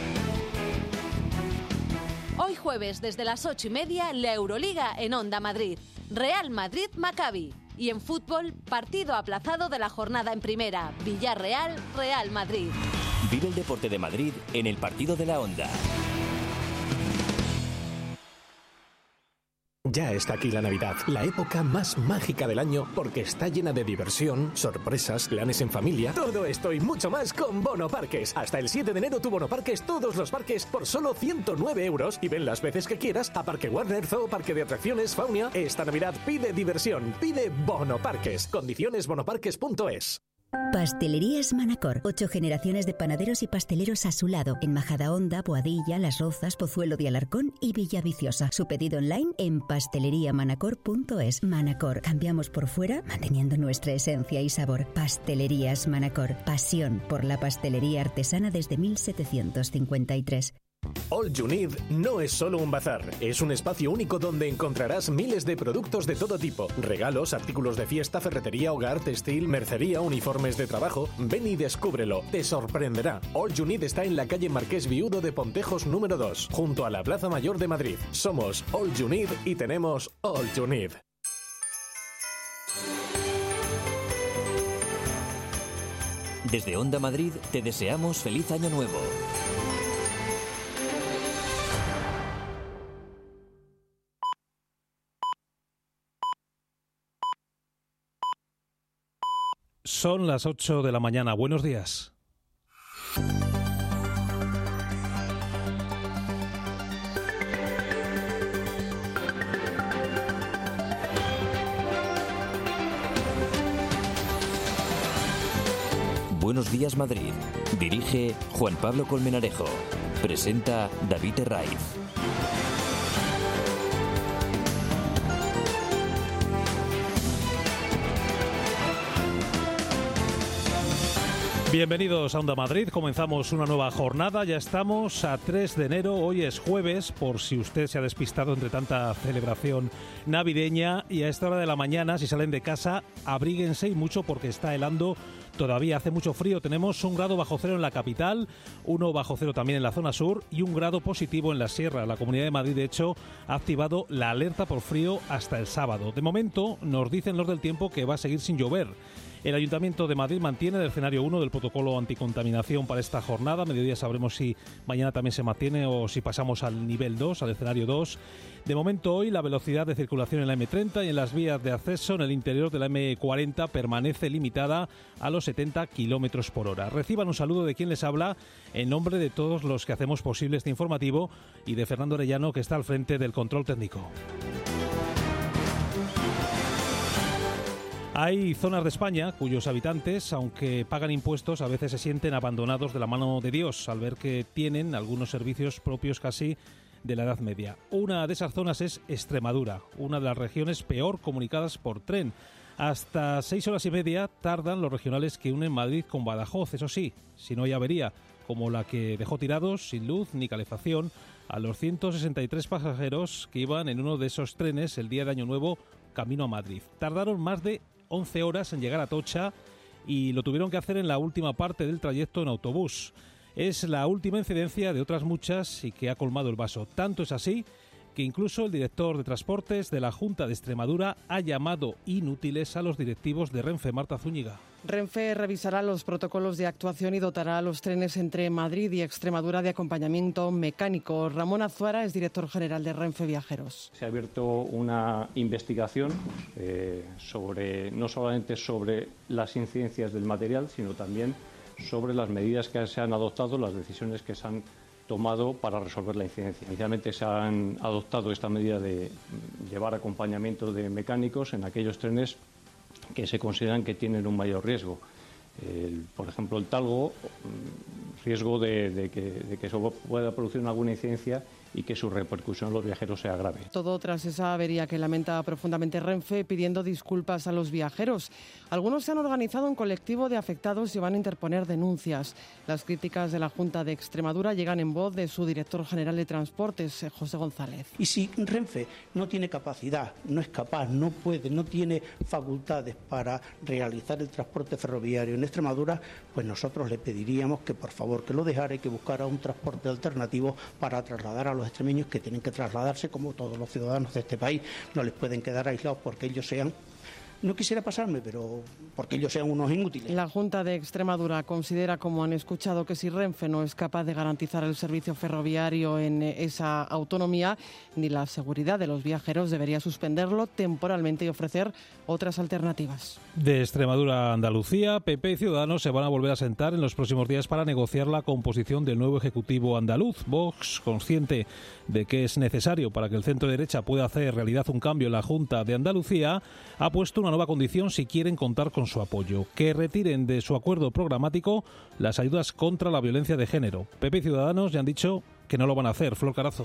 Hoy jueves, desde las ocho y media, la Euroliga en Onda Madrid. Real Madrid-Maccabi. Y en fútbol, partido aplazado de la jornada en primera. Villarreal-Real Madrid. Vive el deporte de Madrid en el partido de la Onda. Ya está aquí la Navidad, la época más mágica del año, porque está llena de diversión, sorpresas, planes en familia. Todo esto y mucho más con Bono Parques. Hasta el siete de enero tu Bono Parques, todos los parques por solo ciento nueve euros y ven las veces que quieras a Parque Warner, Zoo, Parque de Atracciones, Faunia. Esta Navidad pide diversión, pide Bono Parques. Condiciones bonoparques punto es. Pastelerías Manacor. Ocho generaciones de panaderos y pasteleros a su lado. En Majadahonda, Boadilla, Las Rozas, Pozuelo de Alarcón y Villaviciosa. Su pedido online en pastelería manacor punto es. Manacor. Cambiamos por fuera, manteniendo nuestra esencia y sabor. Pastelerías Manacor. Pasión por la pastelería artesana desde mil setecientos cincuenta y tres. All You Need no es solo un bazar, es un espacio único donde encontrarás miles de productos de todo tipo, regalos, artículos de fiesta, ferretería, hogar, textil, mercería, uniformes de trabajo. Ven y descúbrelo, te sorprenderá. All You Need está en la calle Marqués Viudo de Pontejos número dos, junto a la Plaza Mayor de Madrid. Somos All You Need y tenemos All You Need. Desde Onda Madrid te deseamos feliz año nuevo. Son las ocho de la mañana. Buenos días. Buenos días Madrid. Dirige Juan Pablo Colmenarejo. Presenta David Herraiz. Bienvenidos a Onda Madrid, comenzamos una nueva jornada, ya estamos a tres de enero, hoy es jueves, por si usted se ha despistado entre tanta celebración navideña, y a esta hora de la mañana, si salen de casa, abríguense y mucho porque está helando, todavía hace mucho frío, tenemos un grado bajo cero en la capital, uno bajo cero también en la zona sur y un grado positivo en la sierra. La Comunidad de Madrid, de hecho, ha activado la alerta por frío hasta el sábado. De momento, nos dicen los del tiempo que va a seguir sin llover. El Ayuntamiento de Madrid mantiene el escenario uno del protocolo anticontaminación para esta jornada. A mediodía sabremos si mañana también se mantiene o si pasamos al nivel dos, al escenario dos. De momento hoy la velocidad de circulación en la eme treinta y en las vías de acceso en el interior de la eme cuarenta permanece limitada a los setenta kilómetros por hora. Reciban un saludo de quien les habla en nombre de todos los que hacemos posible este informativo y de Fernando Arellano, que está al frente del control técnico. Hay zonas de España cuyos habitantes, aunque pagan impuestos, a veces se sienten abandonados de la mano de Dios al ver que tienen algunos servicios propios casi de la Edad Media. Una de esas zonas es Extremadura, una de las regiones peor comunicadas por tren. Hasta seis horas y media tardan los regionales que unen Madrid con Badajoz. Eso sí, si no hay avería, como la que dejó tirados, sin luz ni calefacción, a los ciento sesenta y tres pasajeros que iban en uno de esos trenes el día de Año Nuevo camino a Madrid. Tardaron más de once horas en llegar a Atocha y lo tuvieron que hacer en la última parte del trayecto en autobús. Es la última incidencia de otras muchas y que ha colmado el vaso. Tanto es así que incluso el director de Transportes de la Junta de Extremadura ha llamado inútiles a los directivos de Renfe. Marta Zúñiga. Renfe revisará los protocolos de actuación y dotará a los trenes entre Madrid y Extremadura de acompañamiento mecánico. Ramón Azuara es director general de Renfe Viajeros. Se ha abierto una investigación eh, sobre no solamente sobre las incidencias del material, sino también sobre las medidas que se han adoptado, las decisiones que se han tomado para resolver la incidencia. Inicialmente se han adoptado esta medida de llevar acompañamiento de mecánicos en aquellos trenes que se consideran que tienen un mayor riesgo. El, por ejemplo, el talgo, riesgo de, de, que, de que eso pueda producir alguna incidencia y que su repercusión en los viajeros sea grave. Todo tras esa avería que lamenta profundamente Renfe, pidiendo disculpas a los viajeros. Algunos se han organizado en colectivo de afectados y van a interponer denuncias. Las críticas de la Junta de Extremadura llegan en voz de su director general de Transportes, José González. Y si Renfe no tiene capacidad, no es capaz, no puede, no tiene facultades para realizar el transporte ferroviario en Extremadura, pues nosotros le pediríamos que por favor que lo dejara y que buscara un transporte alternativo para trasladar a los extremeños que tienen que trasladarse como todos los ciudadanos de este país. No les pueden quedar aislados porque ellos sean, no quisiera pasarme, pero porque ellos sean unos inútiles. La Junta de Extremadura considera, como han escuchado, que si Renfe no es capaz de garantizar el servicio ferroviario en esa autonomía ni la seguridad de los viajeros, debería suspenderlo temporalmente y ofrecer otras alternativas. De Extremadura a Andalucía, P P y Ciudadanos se van a volver a sentar en los próximos días para negociar la composición del nuevo Ejecutivo andaluz. Vox, consciente de que es necesario para que el centro derecha pueda hacer realidad un cambio en la Junta de Andalucía, ha puesto una nueva condición si quieren contar con su apoyo: que retiren de su acuerdo programático las ayudas contra la violencia de género. P P y Ciudadanos ya han dicho que no lo van a hacer. Flor Carazo.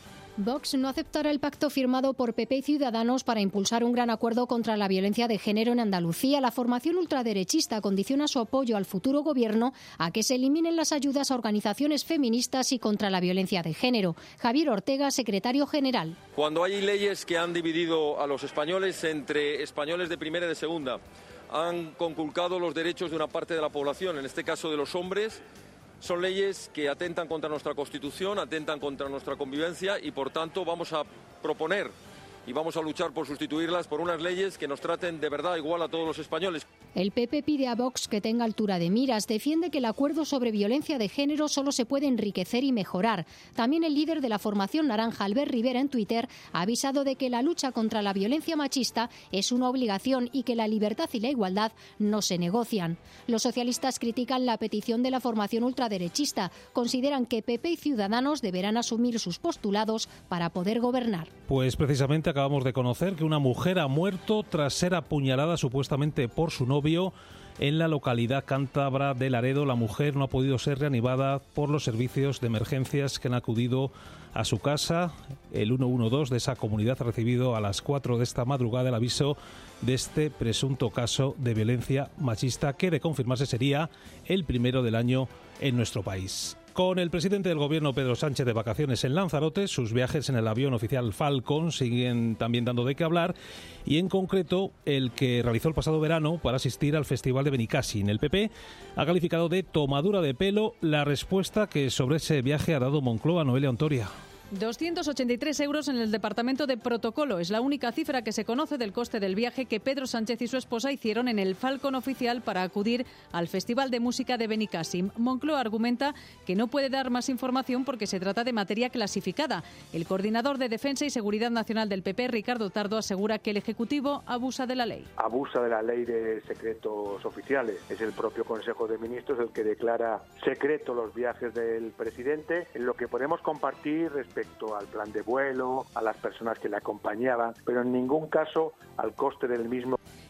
Vox no aceptará el pacto firmado por P P y Ciudadanos para impulsar un gran acuerdo contra la violencia de género en Andalucía. La formación ultraderechista condiciona su apoyo al futuro gobierno a que se eliminen las ayudas a organizaciones feministas y contra la violencia de género. Javier Ortega, secretario general. Cuando hay leyes que han dividido a los españoles entre españoles de primera y de segunda, han conculcado los derechos de una parte de la población, en este caso de los hombres, son leyes que atentan contra nuestra Constitución, atentan contra nuestra convivencia y, por tanto, vamos a proponer y vamos a luchar por sustituirlas por unas leyes que nos traten de verdad igual a todos los españoles. El P P pide a Vox que tenga altura de miras. Defiende que el acuerdo sobre violencia de género solo se puede enriquecer y mejorar. También el líder de la formación naranja, Albert Rivera, en Twitter, ha avisado de que la lucha contra la violencia machista es una obligación y que la libertad y la igualdad no se negocian. Los socialistas critican la petición de la formación ultraderechista. Consideran que P P y Ciudadanos deberán asumir sus postulados para poder gobernar. Pues precisamente acabamos de conocer que una mujer ha muerto tras ser apuñalada supuestamente por su novio en la localidad cántabra de Laredo. La mujer no ha podido ser reanimada por los servicios de emergencias que han acudido a su casa. El ciento doce de esa comunidad ha recibido a las cuatro de esta madrugada el aviso de este presunto caso de violencia machista, que de confirmarse sería el primero del año en nuestro país. Con el presidente del Gobierno, Pedro Sánchez, de vacaciones en Lanzarote, sus viajes en el avión oficial Falcon siguen también dando de qué hablar, y en concreto el que realizó el pasado verano para asistir al Festival de Benicàssim. El P P ha calificado de tomadura de pelo la respuesta que sobre ese viaje ha dado Moncloa. Noelia Ontoria. doscientos ochenta y tres euros en el Departamento de Protocolo. Es la única cifra que se conoce del coste del viaje que Pedro Sánchez y su esposa hicieron en el Falcon oficial para acudir al Festival de Música de Benicàssim. Moncloa argumenta que no puede dar más información porque se trata de materia clasificada. El coordinador de Defensa y Seguridad Nacional del P P, Ricardo Tardo, asegura que el Ejecutivo abusa de la ley. Abusa de la ley de secretos oficiales. Es el propio Consejo de Ministros el que declara secreto los viajes del presidente. En lo que podemos compartir respecto respecto al plan de vuelo, a las personas que le acompañaban, pero en ningún caso al coste del mismo.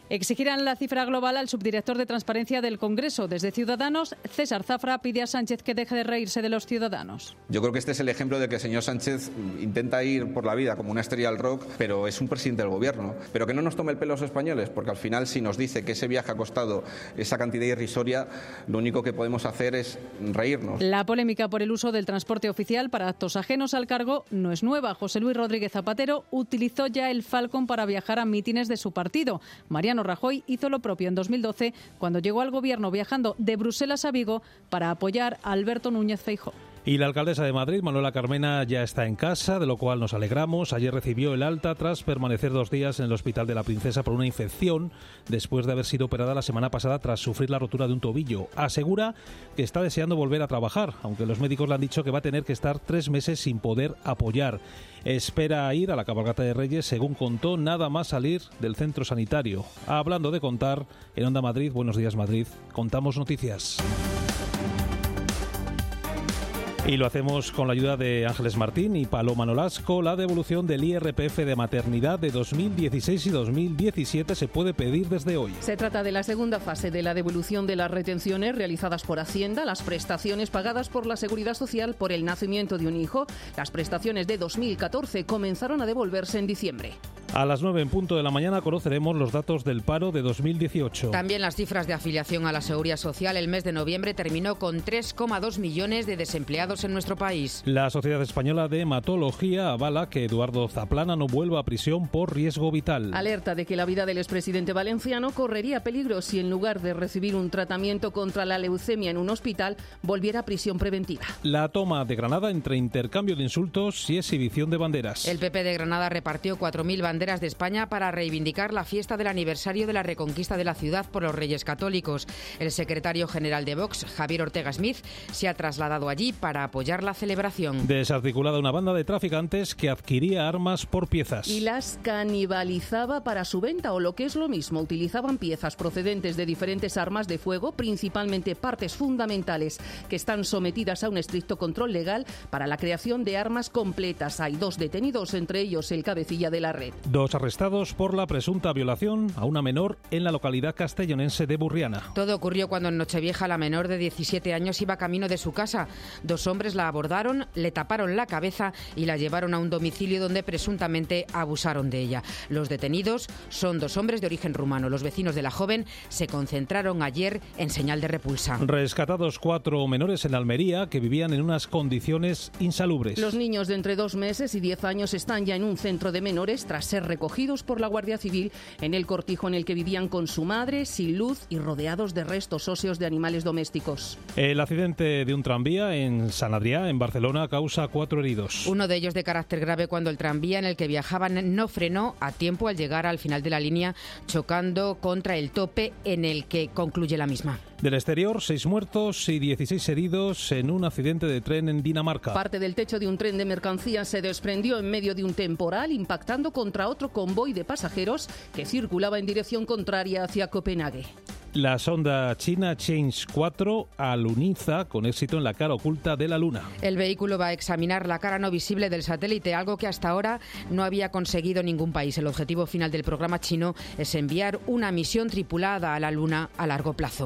Exigirán la cifra global al subdirector de Transparencia del Congreso. Desde Ciudadanos, César Zafra pide a Sánchez que deje de reírse de los ciudadanos. Yo creo que este es el ejemplo de que el señor Sánchez intenta ir por la vida como una estrella del rock, pero es un presidente del gobierno. Pero que no nos tome el pelo a los españoles, porque al final si nos dice que ese viaje ha costado esa cantidad irrisoria, lo único que podemos hacer es reírnos. La polémica por el uso del transporte oficial para actos ajenos al cargo no es nueva. José Luis Rodríguez Zapatero utilizó ya el Falcon para viajar a mítines de su partido. Mariano Rajoy hizo lo propio en dos mil doce cuando llegó al gobierno viajando de Bruselas a Vigo para apoyar a Alberto Núñez Feijóo. Y la alcaldesa de Madrid, Manuela Carmena, ya está en casa, de lo cual nos alegramos. Ayer recibió el alta tras permanecer dos días en el Hospital de la Princesa por una infección después de haber sido operada la semana pasada tras sufrir la rotura de un tobillo. Asegura que está deseando volver a trabajar, aunque los médicos le han dicho que va a tener que estar tres meses sin poder apoyar. Espera ir a la cabalgata de Reyes, según contó, nada más salir del centro sanitario. Hablando de contar, en Onda Madrid, Buenos Días Madrid, contamos noticias. Y lo hacemos con la ayuda de Ángeles Martín y Paloma Nolasco. La devolución del I R P F de maternidad de dos mil dieciséis y dos mil diecisiete se puede pedir desde hoy. Se trata de la segunda fase de la devolución de las retenciones realizadas por Hacienda, las prestaciones pagadas por la Seguridad Social por el nacimiento de un hijo. Las prestaciones de dos mil catorce comenzaron a devolverse en diciembre. A las nueve en punto de la mañana conoceremos los datos del paro de dos mil dieciocho. También las cifras de afiliación a la Seguridad Social. El mes de noviembre terminó con tres coma dos millones de desempleados en nuestro país. La Sociedad Española de Hematología avala que Eduardo Zaplana no vuelva a prisión por riesgo vital. Alerta de que la vida del expresidente valenciano correría peligro si en lugar de recibir un tratamiento contra la leucemia en un hospital, volviera a prisión preventiva. La toma de Granada entre intercambio de insultos y exhibición de banderas. El P P de Granada repartió cuatro mil banderas de España para reivindicar la fiesta del aniversario de la reconquista de la ciudad por los Reyes Católicos. El secretario general de Vox, Javier Ortega Smith, se ha trasladado allí para apoyar la celebración. Desarticulada una banda de traficantes que adquiría armas por piezas. Y las canibalizaba para su venta, o lo que es lo mismo, utilizaban piezas procedentes de diferentes armas de fuego, principalmente partes fundamentales que están sometidas a un estricto control legal para la creación de armas completas. Hay dos detenidos, entre ellos el cabecilla de la red. Dos arrestados por la presunta violación a una menor en la localidad castellonense de Burriana. Todo ocurrió cuando en Nochevieja la menor de diecisiete años iba camino de su casa. Dos hombres la abordaron, le taparon la cabeza y la llevaron a un domicilio donde presuntamente abusaron de ella. Los detenidos son dos hombres de origen rumano. Los vecinos de la joven se concentraron ayer en señal de repulsa. Rescatados cuatro menores en Almería que vivían en unas condiciones insalubres. Los niños de entre dos meses y diez años están ya en un centro de menores tras ser recogidos por la Guardia Civil en el cortijo en el que vivían con su madre, sin luz y rodeados de restos óseos de animales domésticos. El accidente de un tranvía en San Adrià, en Barcelona, causa cuatro heridos. Uno de ellos de carácter grave cuando el tranvía en el que viajaban no frenó a tiempo al llegar al final de la línea, chocando contra el tope en el que concluye la misma. Del exterior, seis muertos y dieciséis heridos en un accidente de tren en Dinamarca. Parte del techo de un tren de mercancías se desprendió en medio de un temporal, impactando contra otro convoy de pasajeros que circulaba en dirección contraria hacia Copenhague. La sonda china Change cuatro aluniza con éxito en la cara oculta de la Luna. El vehículo va a examinar la cara no visible del satélite, algo que hasta ahora no había conseguido ningún país. El objetivo final del programa chino es enviar una misión tripulada a la Luna a largo plazo.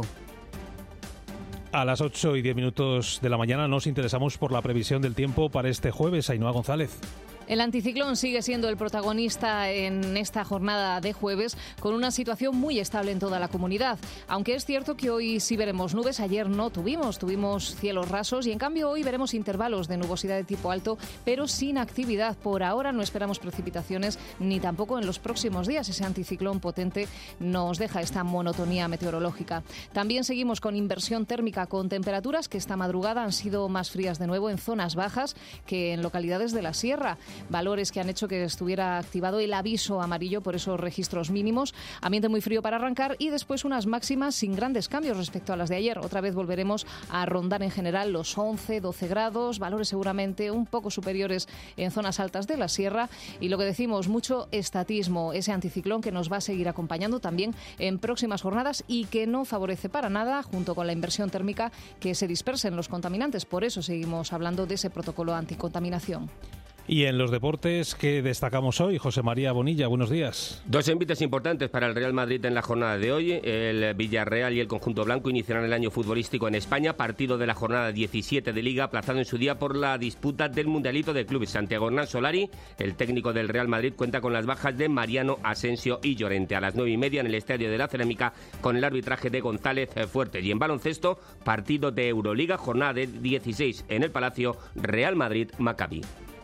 A las ocho y diez minutos de la mañana nos interesamos por la previsión del tiempo para este jueves. Ainhoa González. El anticiclón sigue siendo el protagonista en esta jornada de jueves, con una situación muy estable en toda la comunidad. Aunque es cierto que hoy sí veremos nubes, ayer no tuvimos, tuvimos cielos rasos y en cambio hoy veremos intervalos de nubosidad de tipo alto, pero sin actividad. Por ahora no esperamos precipitaciones ni tampoco en los próximos días. Ese anticiclón potente nos deja esta monotonía meteorológica. También seguimos con inversión térmica, con temperaturas que esta madrugada han sido más frías de nuevo en zonas bajas que en localidades de la sierra. Valores que han hecho que estuviera activado el aviso amarillo por esos registros mínimos. Ambiente muy frío para arrancar y después unas máximas sin grandes cambios respecto a las de ayer. Otra vez volveremos a rondar en general los once, doce grados, valores seguramente un poco superiores en zonas altas de la sierra. Y lo que decimos, mucho estatismo, ese anticiclón que nos va a seguir acompañando también en próximas jornadas y que no favorece para nada, junto con la inversión térmica, que se dispersen los contaminantes. Por eso seguimos hablando de ese protocolo anticontaminación. Y en los deportes, ¿qué destacamos hoy? José María Bonilla, buenos días. Dos envites importantes para el Real Madrid en la jornada de hoy. El Villarreal y el conjunto blanco iniciarán el año futbolístico en España, partido de la jornada diecisiete de Liga, aplazado en su día por la disputa del Mundialito de Clubes. Santiago Hernán Solari, el técnico del Real Madrid, cuenta con las bajas de Mariano, Asensio y Llorente. A las nueve y media en el Estadio de la Cerámica, con el arbitraje de González Fuertes. Y en baloncesto, partido de Euroliga, jornada de dieciséis en el Palacio, Real Madrid-Maccabi.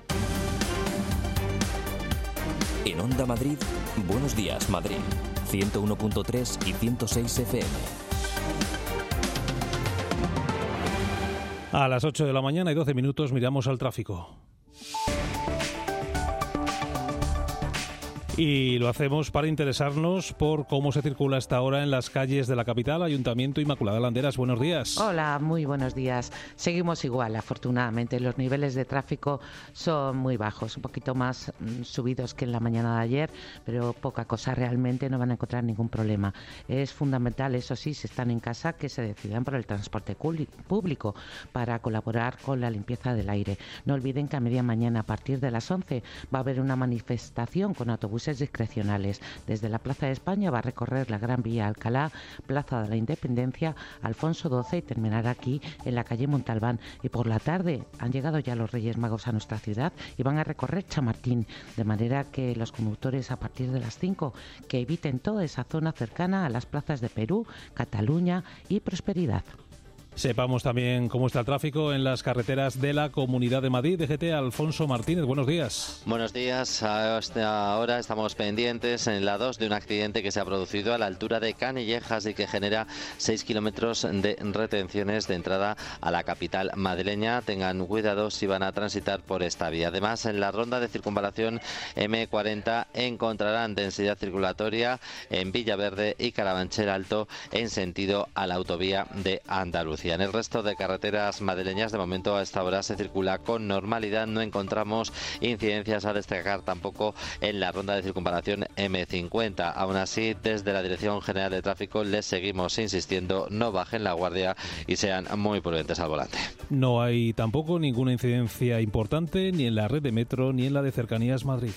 En Onda Madrid, Buenos Días Madrid, ciento uno punto tres y ciento seis F M. A las ocho de la mañana y doce minutos miramos al tráfico. Y lo hacemos para interesarnos por cómo se circula hasta ahora en las calles de la capital. Ayuntamiento, Inmaculada Landeras, buenos días. Hola, muy buenos días. Seguimos igual, afortunadamente. Los niveles de tráfico son muy bajos, un poquito más mm, subidos que en la mañana de ayer, pero poca cosa, realmente no van a encontrar ningún problema. Es fundamental, eso sí, si están en casa, que se decidan por el transporte público para colaborar con la limpieza del aire. No olviden que a media mañana, a partir de las once, va a haber una manifestación con autobuses discrecionales. Desde la Plaza de España va a recorrer la Gran Vía Alcalá, Plaza de la Independencia, Alfonso doce y terminará aquí en la calle Montalbán. Y por la tarde han llegado ya los Reyes Magos a nuestra ciudad y van a recorrer Chamartín, de manera que los conductores a partir de las cinco que eviten toda esa zona cercana a las plazas de Perú, Cataluña y Prosperidad. Sepamos también cómo está el tráfico en las carreteras de la Comunidad de Madrid. D G T, Alfonso Martínez, buenos días. Buenos días. Hasta ahora estamos pendientes en la dos de un accidente que se ha producido a la altura de Canillejas y que genera seis kilómetros de retenciones de entrada a la capital madrileña. Tengan cuidado si van a transitar por esta vía. Además, en la ronda de circunvalación eme cuarenta encontrarán densidad circulatoria en Villaverde y Carabanchel Alto en sentido a la autovía de Andalucía. En el resto de carreteras madrileñas, de momento a esta hora se circula con normalidad. No encontramos incidencias a destacar tampoco en la ronda de circunvalación eme cincuenta. Aún así, desde la Dirección General de Tráfico les seguimos insistiendo, no bajen la guardia y sean muy prudentes al volante. No hay tampoco ninguna incidencia importante ni en la red de metro ni en la de Cercanías Madrid.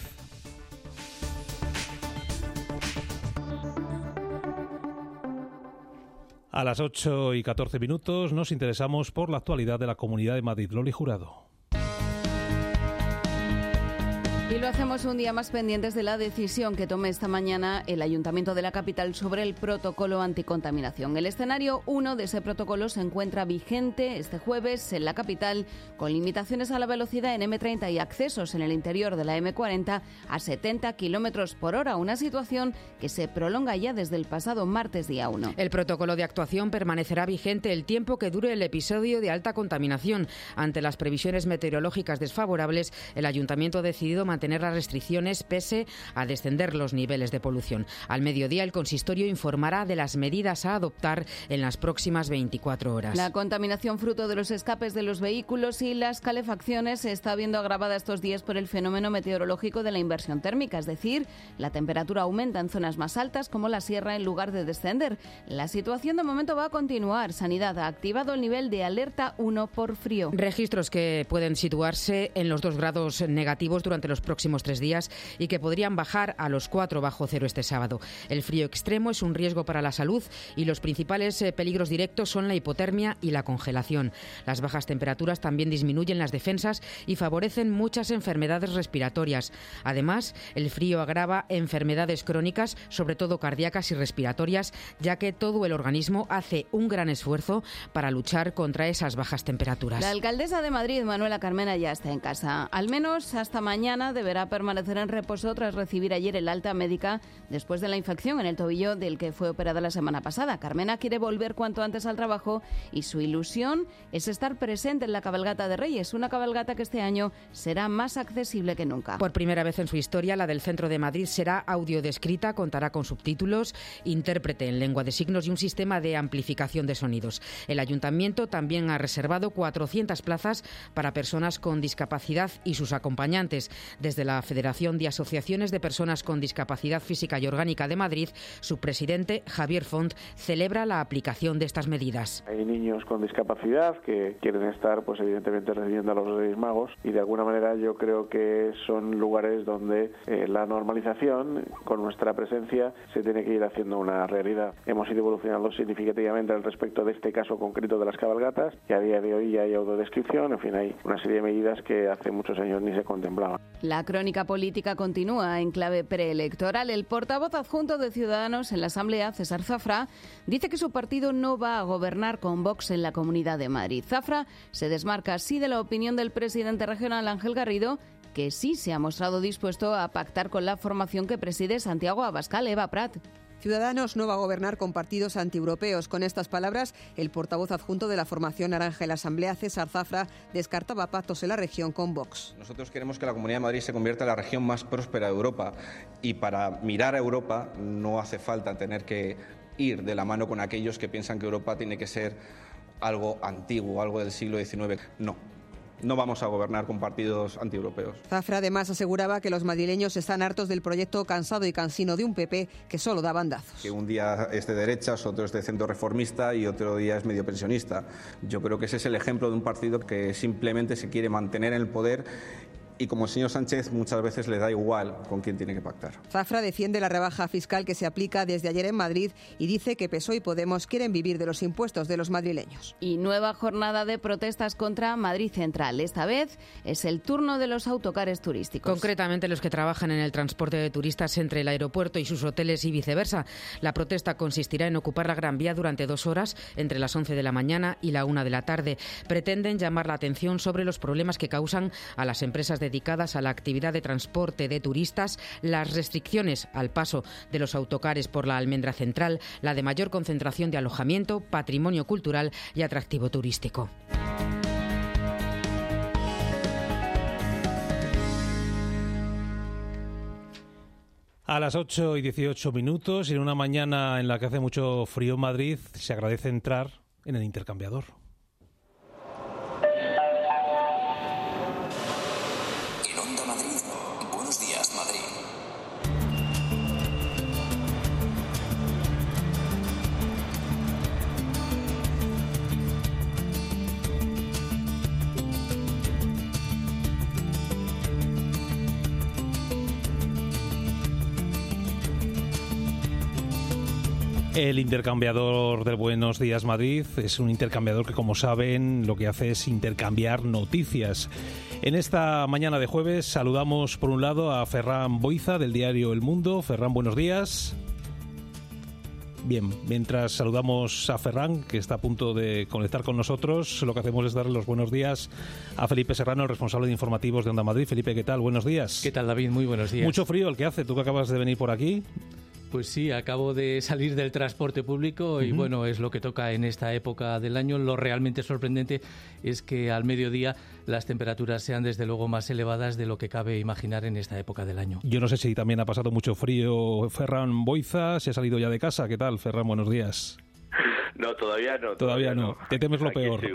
A las ocho y catorce minutos nos interesamos por la actualidad de la Comunidad de Madrid. Loli Jurado. Y lo hacemos un día más pendientes de la decisión que tome esta mañana el Ayuntamiento de la capital sobre el protocolo anticontaminación. El escenario uno de ese protocolo se encuentra vigente este jueves en la capital, con limitaciones a la velocidad en eme treinta y accesos en el interior de la eme cuarenta a setenta kilómetros por hora, una situación que se prolonga ya desde el pasado martes día uno. El protocolo de actuación permanecerá vigente el tiempo que dure el episodio de alta contaminación. Ante las previsiones meteorológicas desfavorables, el Ayuntamiento ha decidido mantener tener las restricciones pese a descender los niveles de polución. Al mediodía, el consistorio informará de las medidas a adoptar en las próximas veinticuatro horas. La contaminación fruto de los escapes de los vehículos y las calefacciones se está viendo agravada estos días por el fenómeno meteorológico de la inversión térmica, es decir, la temperatura aumenta en zonas más altas como la sierra en lugar de descender. La situación de momento va a continuar. Sanidad ha activado el nivel de alerta uno por frío. Registros que pueden situarse en los dos grados negativos durante los próximos tres días y que podrían bajar a los cuatro bajo cero este sábado. El frío extremo es un riesgo para la salud y los principales eh, peligros directos son la hipotermia y la congelación. Las bajas temperaturas también disminuyen las defensas y favorecen muchas enfermedades respiratorias. Además, el frío agrava enfermedades crónicas, sobre todo cardíacas y respiratorias, ya que todo el organismo hace un gran esfuerzo para luchar contra esas bajas temperaturas. La alcaldesa de Madrid, Manuela Carmena, ya está en casa. Al menos hasta mañana deberá permanecer en reposo tras recibir ayer el alta médica después de la infección en el tobillo del que fue operada la semana pasada. Carmena quiere volver cuanto antes al trabajo y su ilusión es estar presente en la cabalgata de Reyes, una cabalgata que este año será más accesible que nunca. Por primera vez en su historia, la del Centro de Madrid será audiodescrita, contará con subtítulos, intérprete en lengua de signos y un sistema de amplificación de sonidos. El Ayuntamiento también ha reservado cuatrocientas plazas para personas con discapacidad y sus acompañantes. Desde la Federación de Asociaciones de Personas con Discapacidad Física y Orgánica de Madrid, su presidente, Javier Font, celebra la aplicación de estas medidas. Hay niños con discapacidad que quieren estar, pues evidentemente, recibiendo a los Reyes Magos, y de alguna manera yo creo que son lugares donde eh, la normalización, con nuestra presencia, se tiene que ir haciendo una realidad. Hemos ido evolucionando significativamente al respecto de este caso concreto de las cabalgatas, y a día de hoy ya hay autodescripción, en fin, hay una serie de medidas que hace muchos años ni se contemplaban. La crónica política continúa en clave preelectoral. El portavoz adjunto de Ciudadanos en la Asamblea, César Zafra, dice que su partido no va a gobernar con Vox en la Comunidad de Madrid. Zafra se desmarca así de la opinión del presidente regional Ángel Garrido, que sí se ha mostrado dispuesto a pactar con la formación que preside Santiago Abascal. Eva Prat. Ciudadanos no va a gobernar con partidos antieuropeos. Con estas palabras, el portavoz adjunto de la formación naranja en la Asamblea, César Zafra, descartaba pactos en la región con Vox. Nosotros queremos que la Comunidad de Madrid se convierta en la región más próspera de Europa, y para mirar a Europa no hace falta tener que ir de la mano con aquellos que piensan que Europa tiene que ser algo antiguo, algo del siglo diecinueve. No. No vamos a gobernar con partidos antieuropeos. Zafra además aseguraba que los madrileños están hartos del proyecto cansado y cansino de un P P que solo da bandazos. Que un día es de derechas, otro es de centro reformista y otro día es medio pensionista. Yo creo que ese es el ejemplo de un partido que simplemente se quiere mantener en el poder, y como el señor Sánchez muchas veces le da igual con quién tiene que pactar. Zafra defiende la rebaja fiscal que se aplica desde ayer en Madrid y dice que P S O E y Podemos quieren vivir de los impuestos de los madrileños. Y nueva jornada de protestas contra Madrid Central. Esta vez es el turno de los autocares turísticos. Concretamente los que trabajan en el transporte de turistas entre el aeropuerto y sus hoteles y viceversa. La protesta consistirá en ocupar la Gran Vía durante dos horas, entre las once de la mañana y la una de la tarde. Pretenden llamar la atención sobre los problemas que causan a las empresas dedicadas a la actividad de transporte de turistas, las restricciones al paso de los autocares por la almendra central, la de mayor concentración de alojamiento, patrimonio cultural y atractivo turístico. A las ocho y dieciocho minutos, y en una mañana en la que hace mucho frío en Madrid, se agradece entrar en el intercambiador. El intercambiador del Buenos Días Madrid es un intercambiador que, como saben, lo que hace es intercambiar noticias. En esta mañana de jueves saludamos por un lado a Ferran Boiza del diario El Mundo. Ferran, buenos días. Bien, mientras saludamos a Ferran, que está a punto de conectar con nosotros, lo que hacemos es darle los buenos días a Felipe Serrano, el responsable de informativos de Onda Madrid. Felipe, ¿qué tal? Buenos días. ¿Qué tal, David? Muy buenos días. Mucho frío el que hace, tú que acabas de venir por aquí. Pues sí, acabo de salir del transporte público y uh-huh. bueno, es lo que toca en esta época del año. Lo realmente sorprendente es que al mediodía las temperaturas sean desde luego más elevadas de lo que cabe imaginar en esta época del año. Yo no sé si también ha pasado mucho frío Ferran Boiza, si ha salido ya de casa. ¿Qué tal, Ferran? Buenos días. No, todavía no. Todavía, todavía no. no. Te temes lo Aquí peor.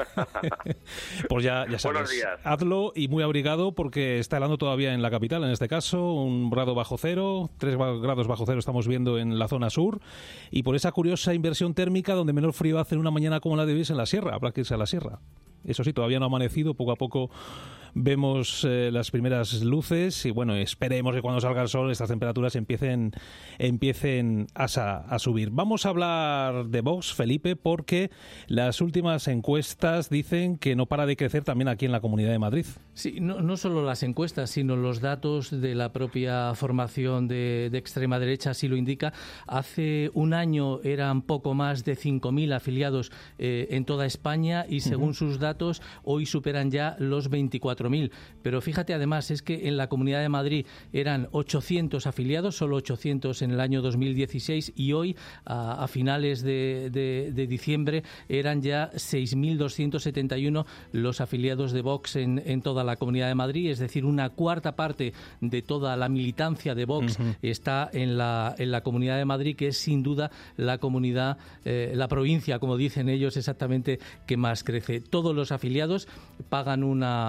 Pues ya, ya sabes. Buenos días. Hazlo, y muy abrigado porque está helando todavía en la capital, en este caso, un grado bajo cero, tres grados bajo cero estamos viendo en la zona sur, y por esa curiosa inversión térmica donde menor frío hace en una mañana como la de hoy es en la sierra, habrá que irse a la sierra. Eso sí, todavía no ha amanecido, poco a poco vemos eh, las primeras luces y bueno, esperemos que cuando salga el sol estas temperaturas empiecen empiecen a, a subir. Vamos a hablar de Vox, Felipe, porque las últimas encuestas dicen que no para de crecer también aquí en la Comunidad de Madrid. Sí, no, no solo las encuestas, sino los datos de la propia formación de, de extrema derecha así lo indica. Hace un año eran poco más de cinco mil afiliados eh, en toda España y según uh-huh. sus datos hoy superan ya los veinticuatro mil. Pero fíjate además, es que en la Comunidad de Madrid eran ochocientos afiliados, solo ochocientos en el año dos mil dieciséis, y hoy a, a finales de, de, de diciembre eran ya seis mil doscientos setenta y uno los afiliados de Vox en, en toda la Comunidad de Madrid, es decir, una cuarta parte de toda la militancia de Vox uh-huh. está en la, en la Comunidad de Madrid, que es sin duda la comunidad, eh, la provincia, como dicen ellos, exactamente, que más crece. Todos los afiliados pagan una, una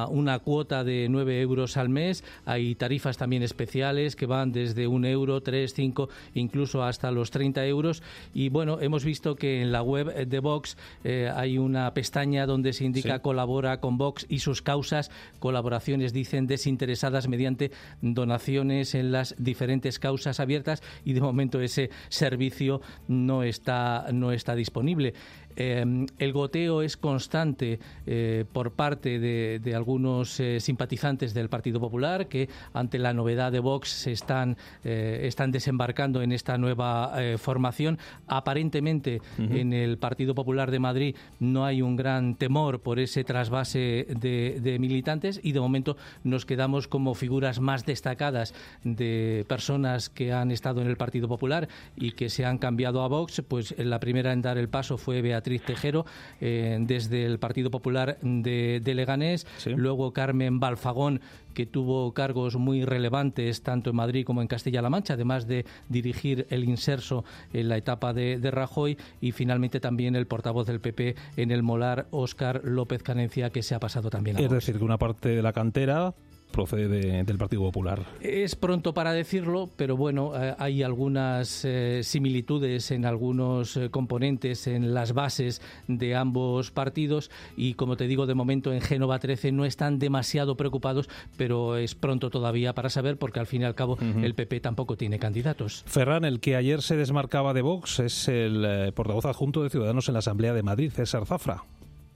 cuota de nueve euros al mes. Hay tarifas también especiales que van desde un euro, tres, cinco, incluso hasta los treinta euros. Y bueno, hemos visto que en la web de Vox eh, hay una pestaña donde se indica sí. colabora con Vox y sus causas, colaboraciones, dicen, desinteresadas mediante donaciones en las diferentes causas abiertas, y de momento ese servicio no está, no está disponible. Eh, el goteo es constante eh, por parte de, de algunos eh, simpatizantes del Partido Popular, que ante la novedad de Vox se están, eh, están desembarcando en esta nueva eh, formación. Aparentemente uh-huh. en el Partido Popular de Madrid no hay un gran temor por ese trasvase de, de militantes, y de momento nos quedamos como figuras más destacadas de personas que han estado en el Partido Popular y que se han cambiado a Vox. Pues la primera en dar el paso fue Beatriz Tejero, eh, desde el Partido Popular de, de Leganés, sí. luego Carmen Balfagón, que tuvo cargos muy relevantes tanto en Madrid como en Castilla-La Mancha, además de dirigir el Inserso en la etapa de, de Rajoy, y finalmente también el portavoz del P P en el Molar, Óscar López Canencia, que se ha pasado también a Es Vox. decir, que una parte de la cantera procede de, del Partido Popular. Es pronto para decirlo, pero bueno, eh, hay algunas eh, similitudes en algunos eh, componentes, en las bases de ambos partidos, y como te digo, de momento en Génova trece no están demasiado preocupados, pero es pronto todavía para saber, porque al fin y al cabo uh-huh. el P P tampoco tiene candidatos. Ferran, el que ayer se desmarcaba de Vox es el eh, portavoz adjunto de Ciudadanos en la Asamblea de Madrid, César Zafra.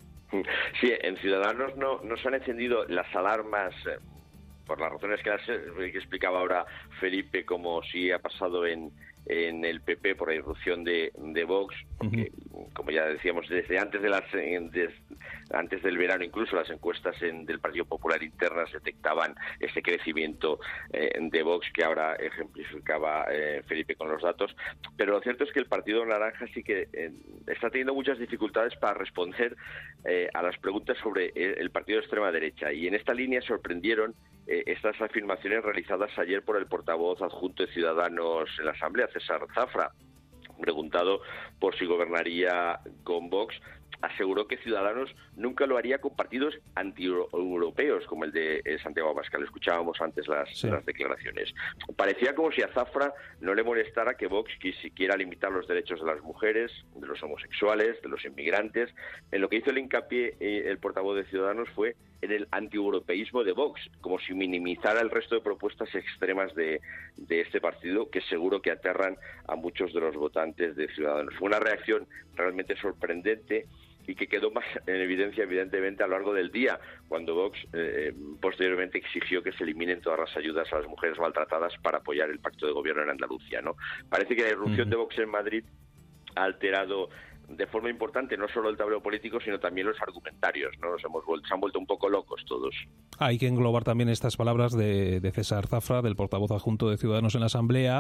Sí, en Ciudadanos no, no se han encendido las alarmas eh, por las razones que, las, que explicaba ahora Felipe, como si ha pasado en, en el P P por la irrupción de, de Vox, porque, uh-huh. como ya decíamos, desde antes de las desde, antes del verano, incluso las encuestas en, del Partido Popular internas detectaban ese crecimiento eh, de Vox que ahora ejemplificaba eh, Felipe con los datos. Pero lo cierto es que el Partido Naranja sí que eh, está teniendo muchas dificultades para responder eh, a las preguntas sobre el, el partido de extrema derecha, y en esta línea sorprendieron eh, estas afirmaciones realizadas ayer por el portavoz adjunto de Ciudadanos en la Asamblea, César Zafra. Preguntado por si gobernaría con Vox, aseguró que Ciudadanos nunca lo haría con partidos anti-europeos como el de Santiago Abascal. Escuchábamos antes las, sí. las declaraciones. Parecía como si a Zafra no le molestara que Vox quisiera limitar los derechos de las mujeres, de los homosexuales, de los inmigrantes. En lo que hizo el hincapié eh, el portavoz de Ciudadanos fue en el antieuropeísmo de Vox, como si minimizara el resto de propuestas extremas de, de este partido, que seguro que aterran a muchos de los votantes de Ciudadanos. Fue una reacción realmente sorprendente y que quedó más en evidencia, evidentemente, a lo largo del día, cuando Vox eh, posteriormente exigió que se eliminen todas las ayudas a las mujeres maltratadas para apoyar el pacto de gobierno en Andalucía, ¿no? Parece que la irrupción uh-huh. de Vox en Madrid ha alterado de forma importante no solo el tablero político, sino también los argumentarios, ¿no? Nos hemos vuelto, se han vuelto un poco locos todos. Hay que englobar también estas palabras de, de César Zafra, del portavoz adjunto de Ciudadanos en la Asamblea,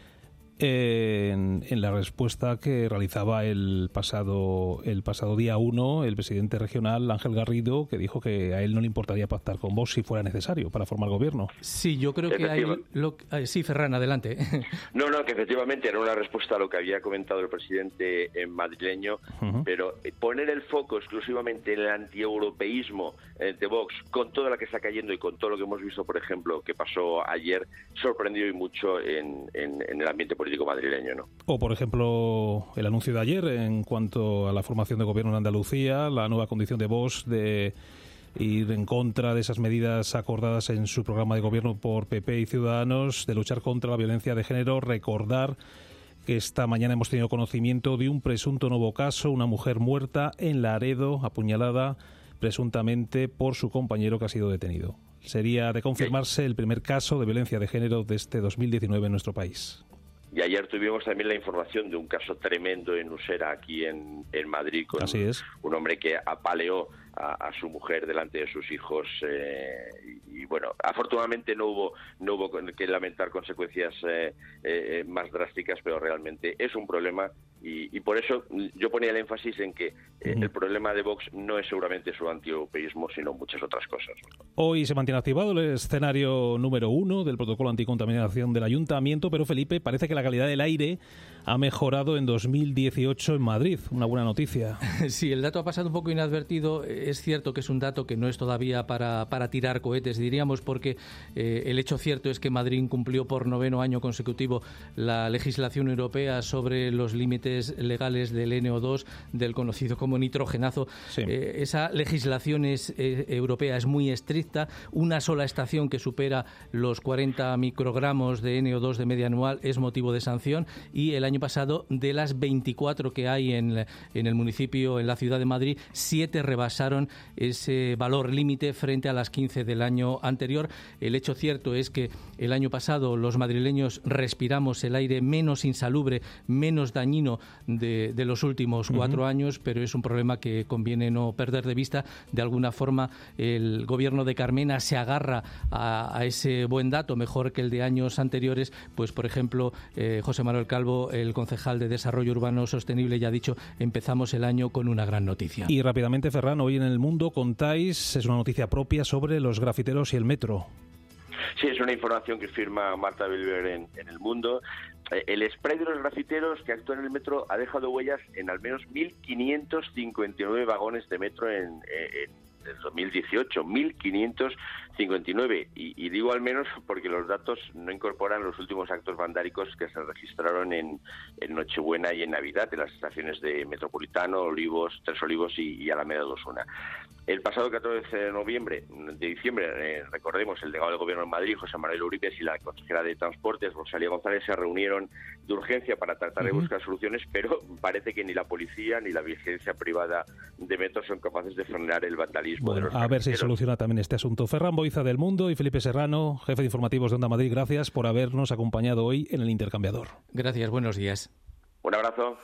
En, en la respuesta que realizaba el pasado el pasado día uno el presidente regional Ángel Garrido, que dijo que a él no le importaría pactar con Vox si fuera necesario para formar gobierno. Sí, yo creo que hay... Lo, sí, Ferran, adelante. No, no, que efectivamente era una respuesta a lo que había comentado el presidente madrileño, uh-huh. pero poner el foco exclusivamente en el antieuropeísmo de Vox, con toda la que está cayendo y con todo lo que hemos visto, por ejemplo, que pasó ayer, sorprendió y mucho en, en, en el ambiente político madrileño, ¿no? O, por ejemplo, el anuncio de ayer en cuanto a la formación de gobierno en Andalucía, la nueva condición de Vox de ir en contra de esas medidas acordadas en su programa de gobierno por P P y Ciudadanos, de luchar contra la violencia de género. Recordar que esta mañana hemos tenido conocimiento de un presunto nuevo caso, una mujer muerta en Laredo, apuñalada presuntamente por su compañero que ha sido detenido. Sería de confirmarse el primer caso de violencia de género de este dos mil diecinueve en nuestro país. Y ayer tuvimos también la información de un caso tremendo en Usera, aquí en, en Madrid, con Así es. un hombre que apaleó a, a su mujer delante de sus hijos. Eh, y, y bueno, afortunadamente no hubo no hubo que lamentar consecuencias eh, eh, más drásticas, pero realmente es un problema. Y, y por eso yo ponía el énfasis en que Eh, el problema de Vox no es seguramente su antieuropeísmo, sino muchas otras cosas. Hoy se mantiene activado el escenario número uno del protocolo anticontaminación del Ayuntamiento, pero Felipe, parece que la calidad del aire ha mejorado en dos mil dieciocho en Madrid. Una buena noticia. Sí, el dato ha pasado un poco inadvertido. Es cierto que es un dato que no es todavía para, para tirar cohetes, diríamos, porque eh, el hecho cierto es que Madrid incumplió por noveno año consecutivo la legislación europea sobre los límites legales del N O dos, del conocido como nitrogenazo. Sí. Eh, esa legislación es, eh, europea es muy estricta. Una sola estación que supera los cuarenta microgramos de N O dos de media anual es motivo de sanción, y el año pasado, de las veinticuatro que hay en, en el municipio, en la ciudad de Madrid, siete rebasaron ese valor límite frente a las quince del año anterior. El hecho cierto es que el año pasado los madrileños respiramos el aire menos insalubre, menos dañino de, de los últimos cuatro uh-huh. años, pero es un problema que conviene no perder de vista. De alguna forma, el gobierno de Carmena se agarra a, a ese buen dato, mejor que el de años anteriores. Pues, por ejemplo, eh, José Manuel Calvo, el concejal de Desarrollo Urbano Sostenible, ya ha dicho, empezamos el año con una gran noticia. Y rápidamente, Ferran, hoy en El Mundo contáis, es una noticia propia sobre los grafiteros y el metro. Sí, es una información que firma Marta Bilber en, en El Mundo. El spray de los grafiteros que actúan en el metro ha dejado huellas en al menos mil quinientos cincuenta y nueve vagones de metro en, en, en dos mil dieciocho. mil quinientos cincuenta y nueve. Y, y digo al menos porque los datos no incorporan los últimos actos vandálicos que se registraron en, en Nochebuena y en Navidad en las estaciones de Metropolitano, Olivos, Tres Olivos y, y Alameda de Osuna. El pasado catorce de noviembre, de diciembre, eh, recordemos, el delegado del Gobierno en Madrid, José Manuel Uribe, y la consejera de Transportes, Rosalía González, se reunieron de urgencia para tratar de buscar soluciones, pero parece que ni la policía ni la vigilancia privada de metro son capaces de frenar el vandalismo. Bueno, de los a ver si soluciona también este asunto. Ferran Boiza del Mundo y Felipe Serrano, jefe de informativos de Onda Madrid, gracias por habernos acompañado hoy en el Intercambiador. Gracias, buenos días. Un abrazo.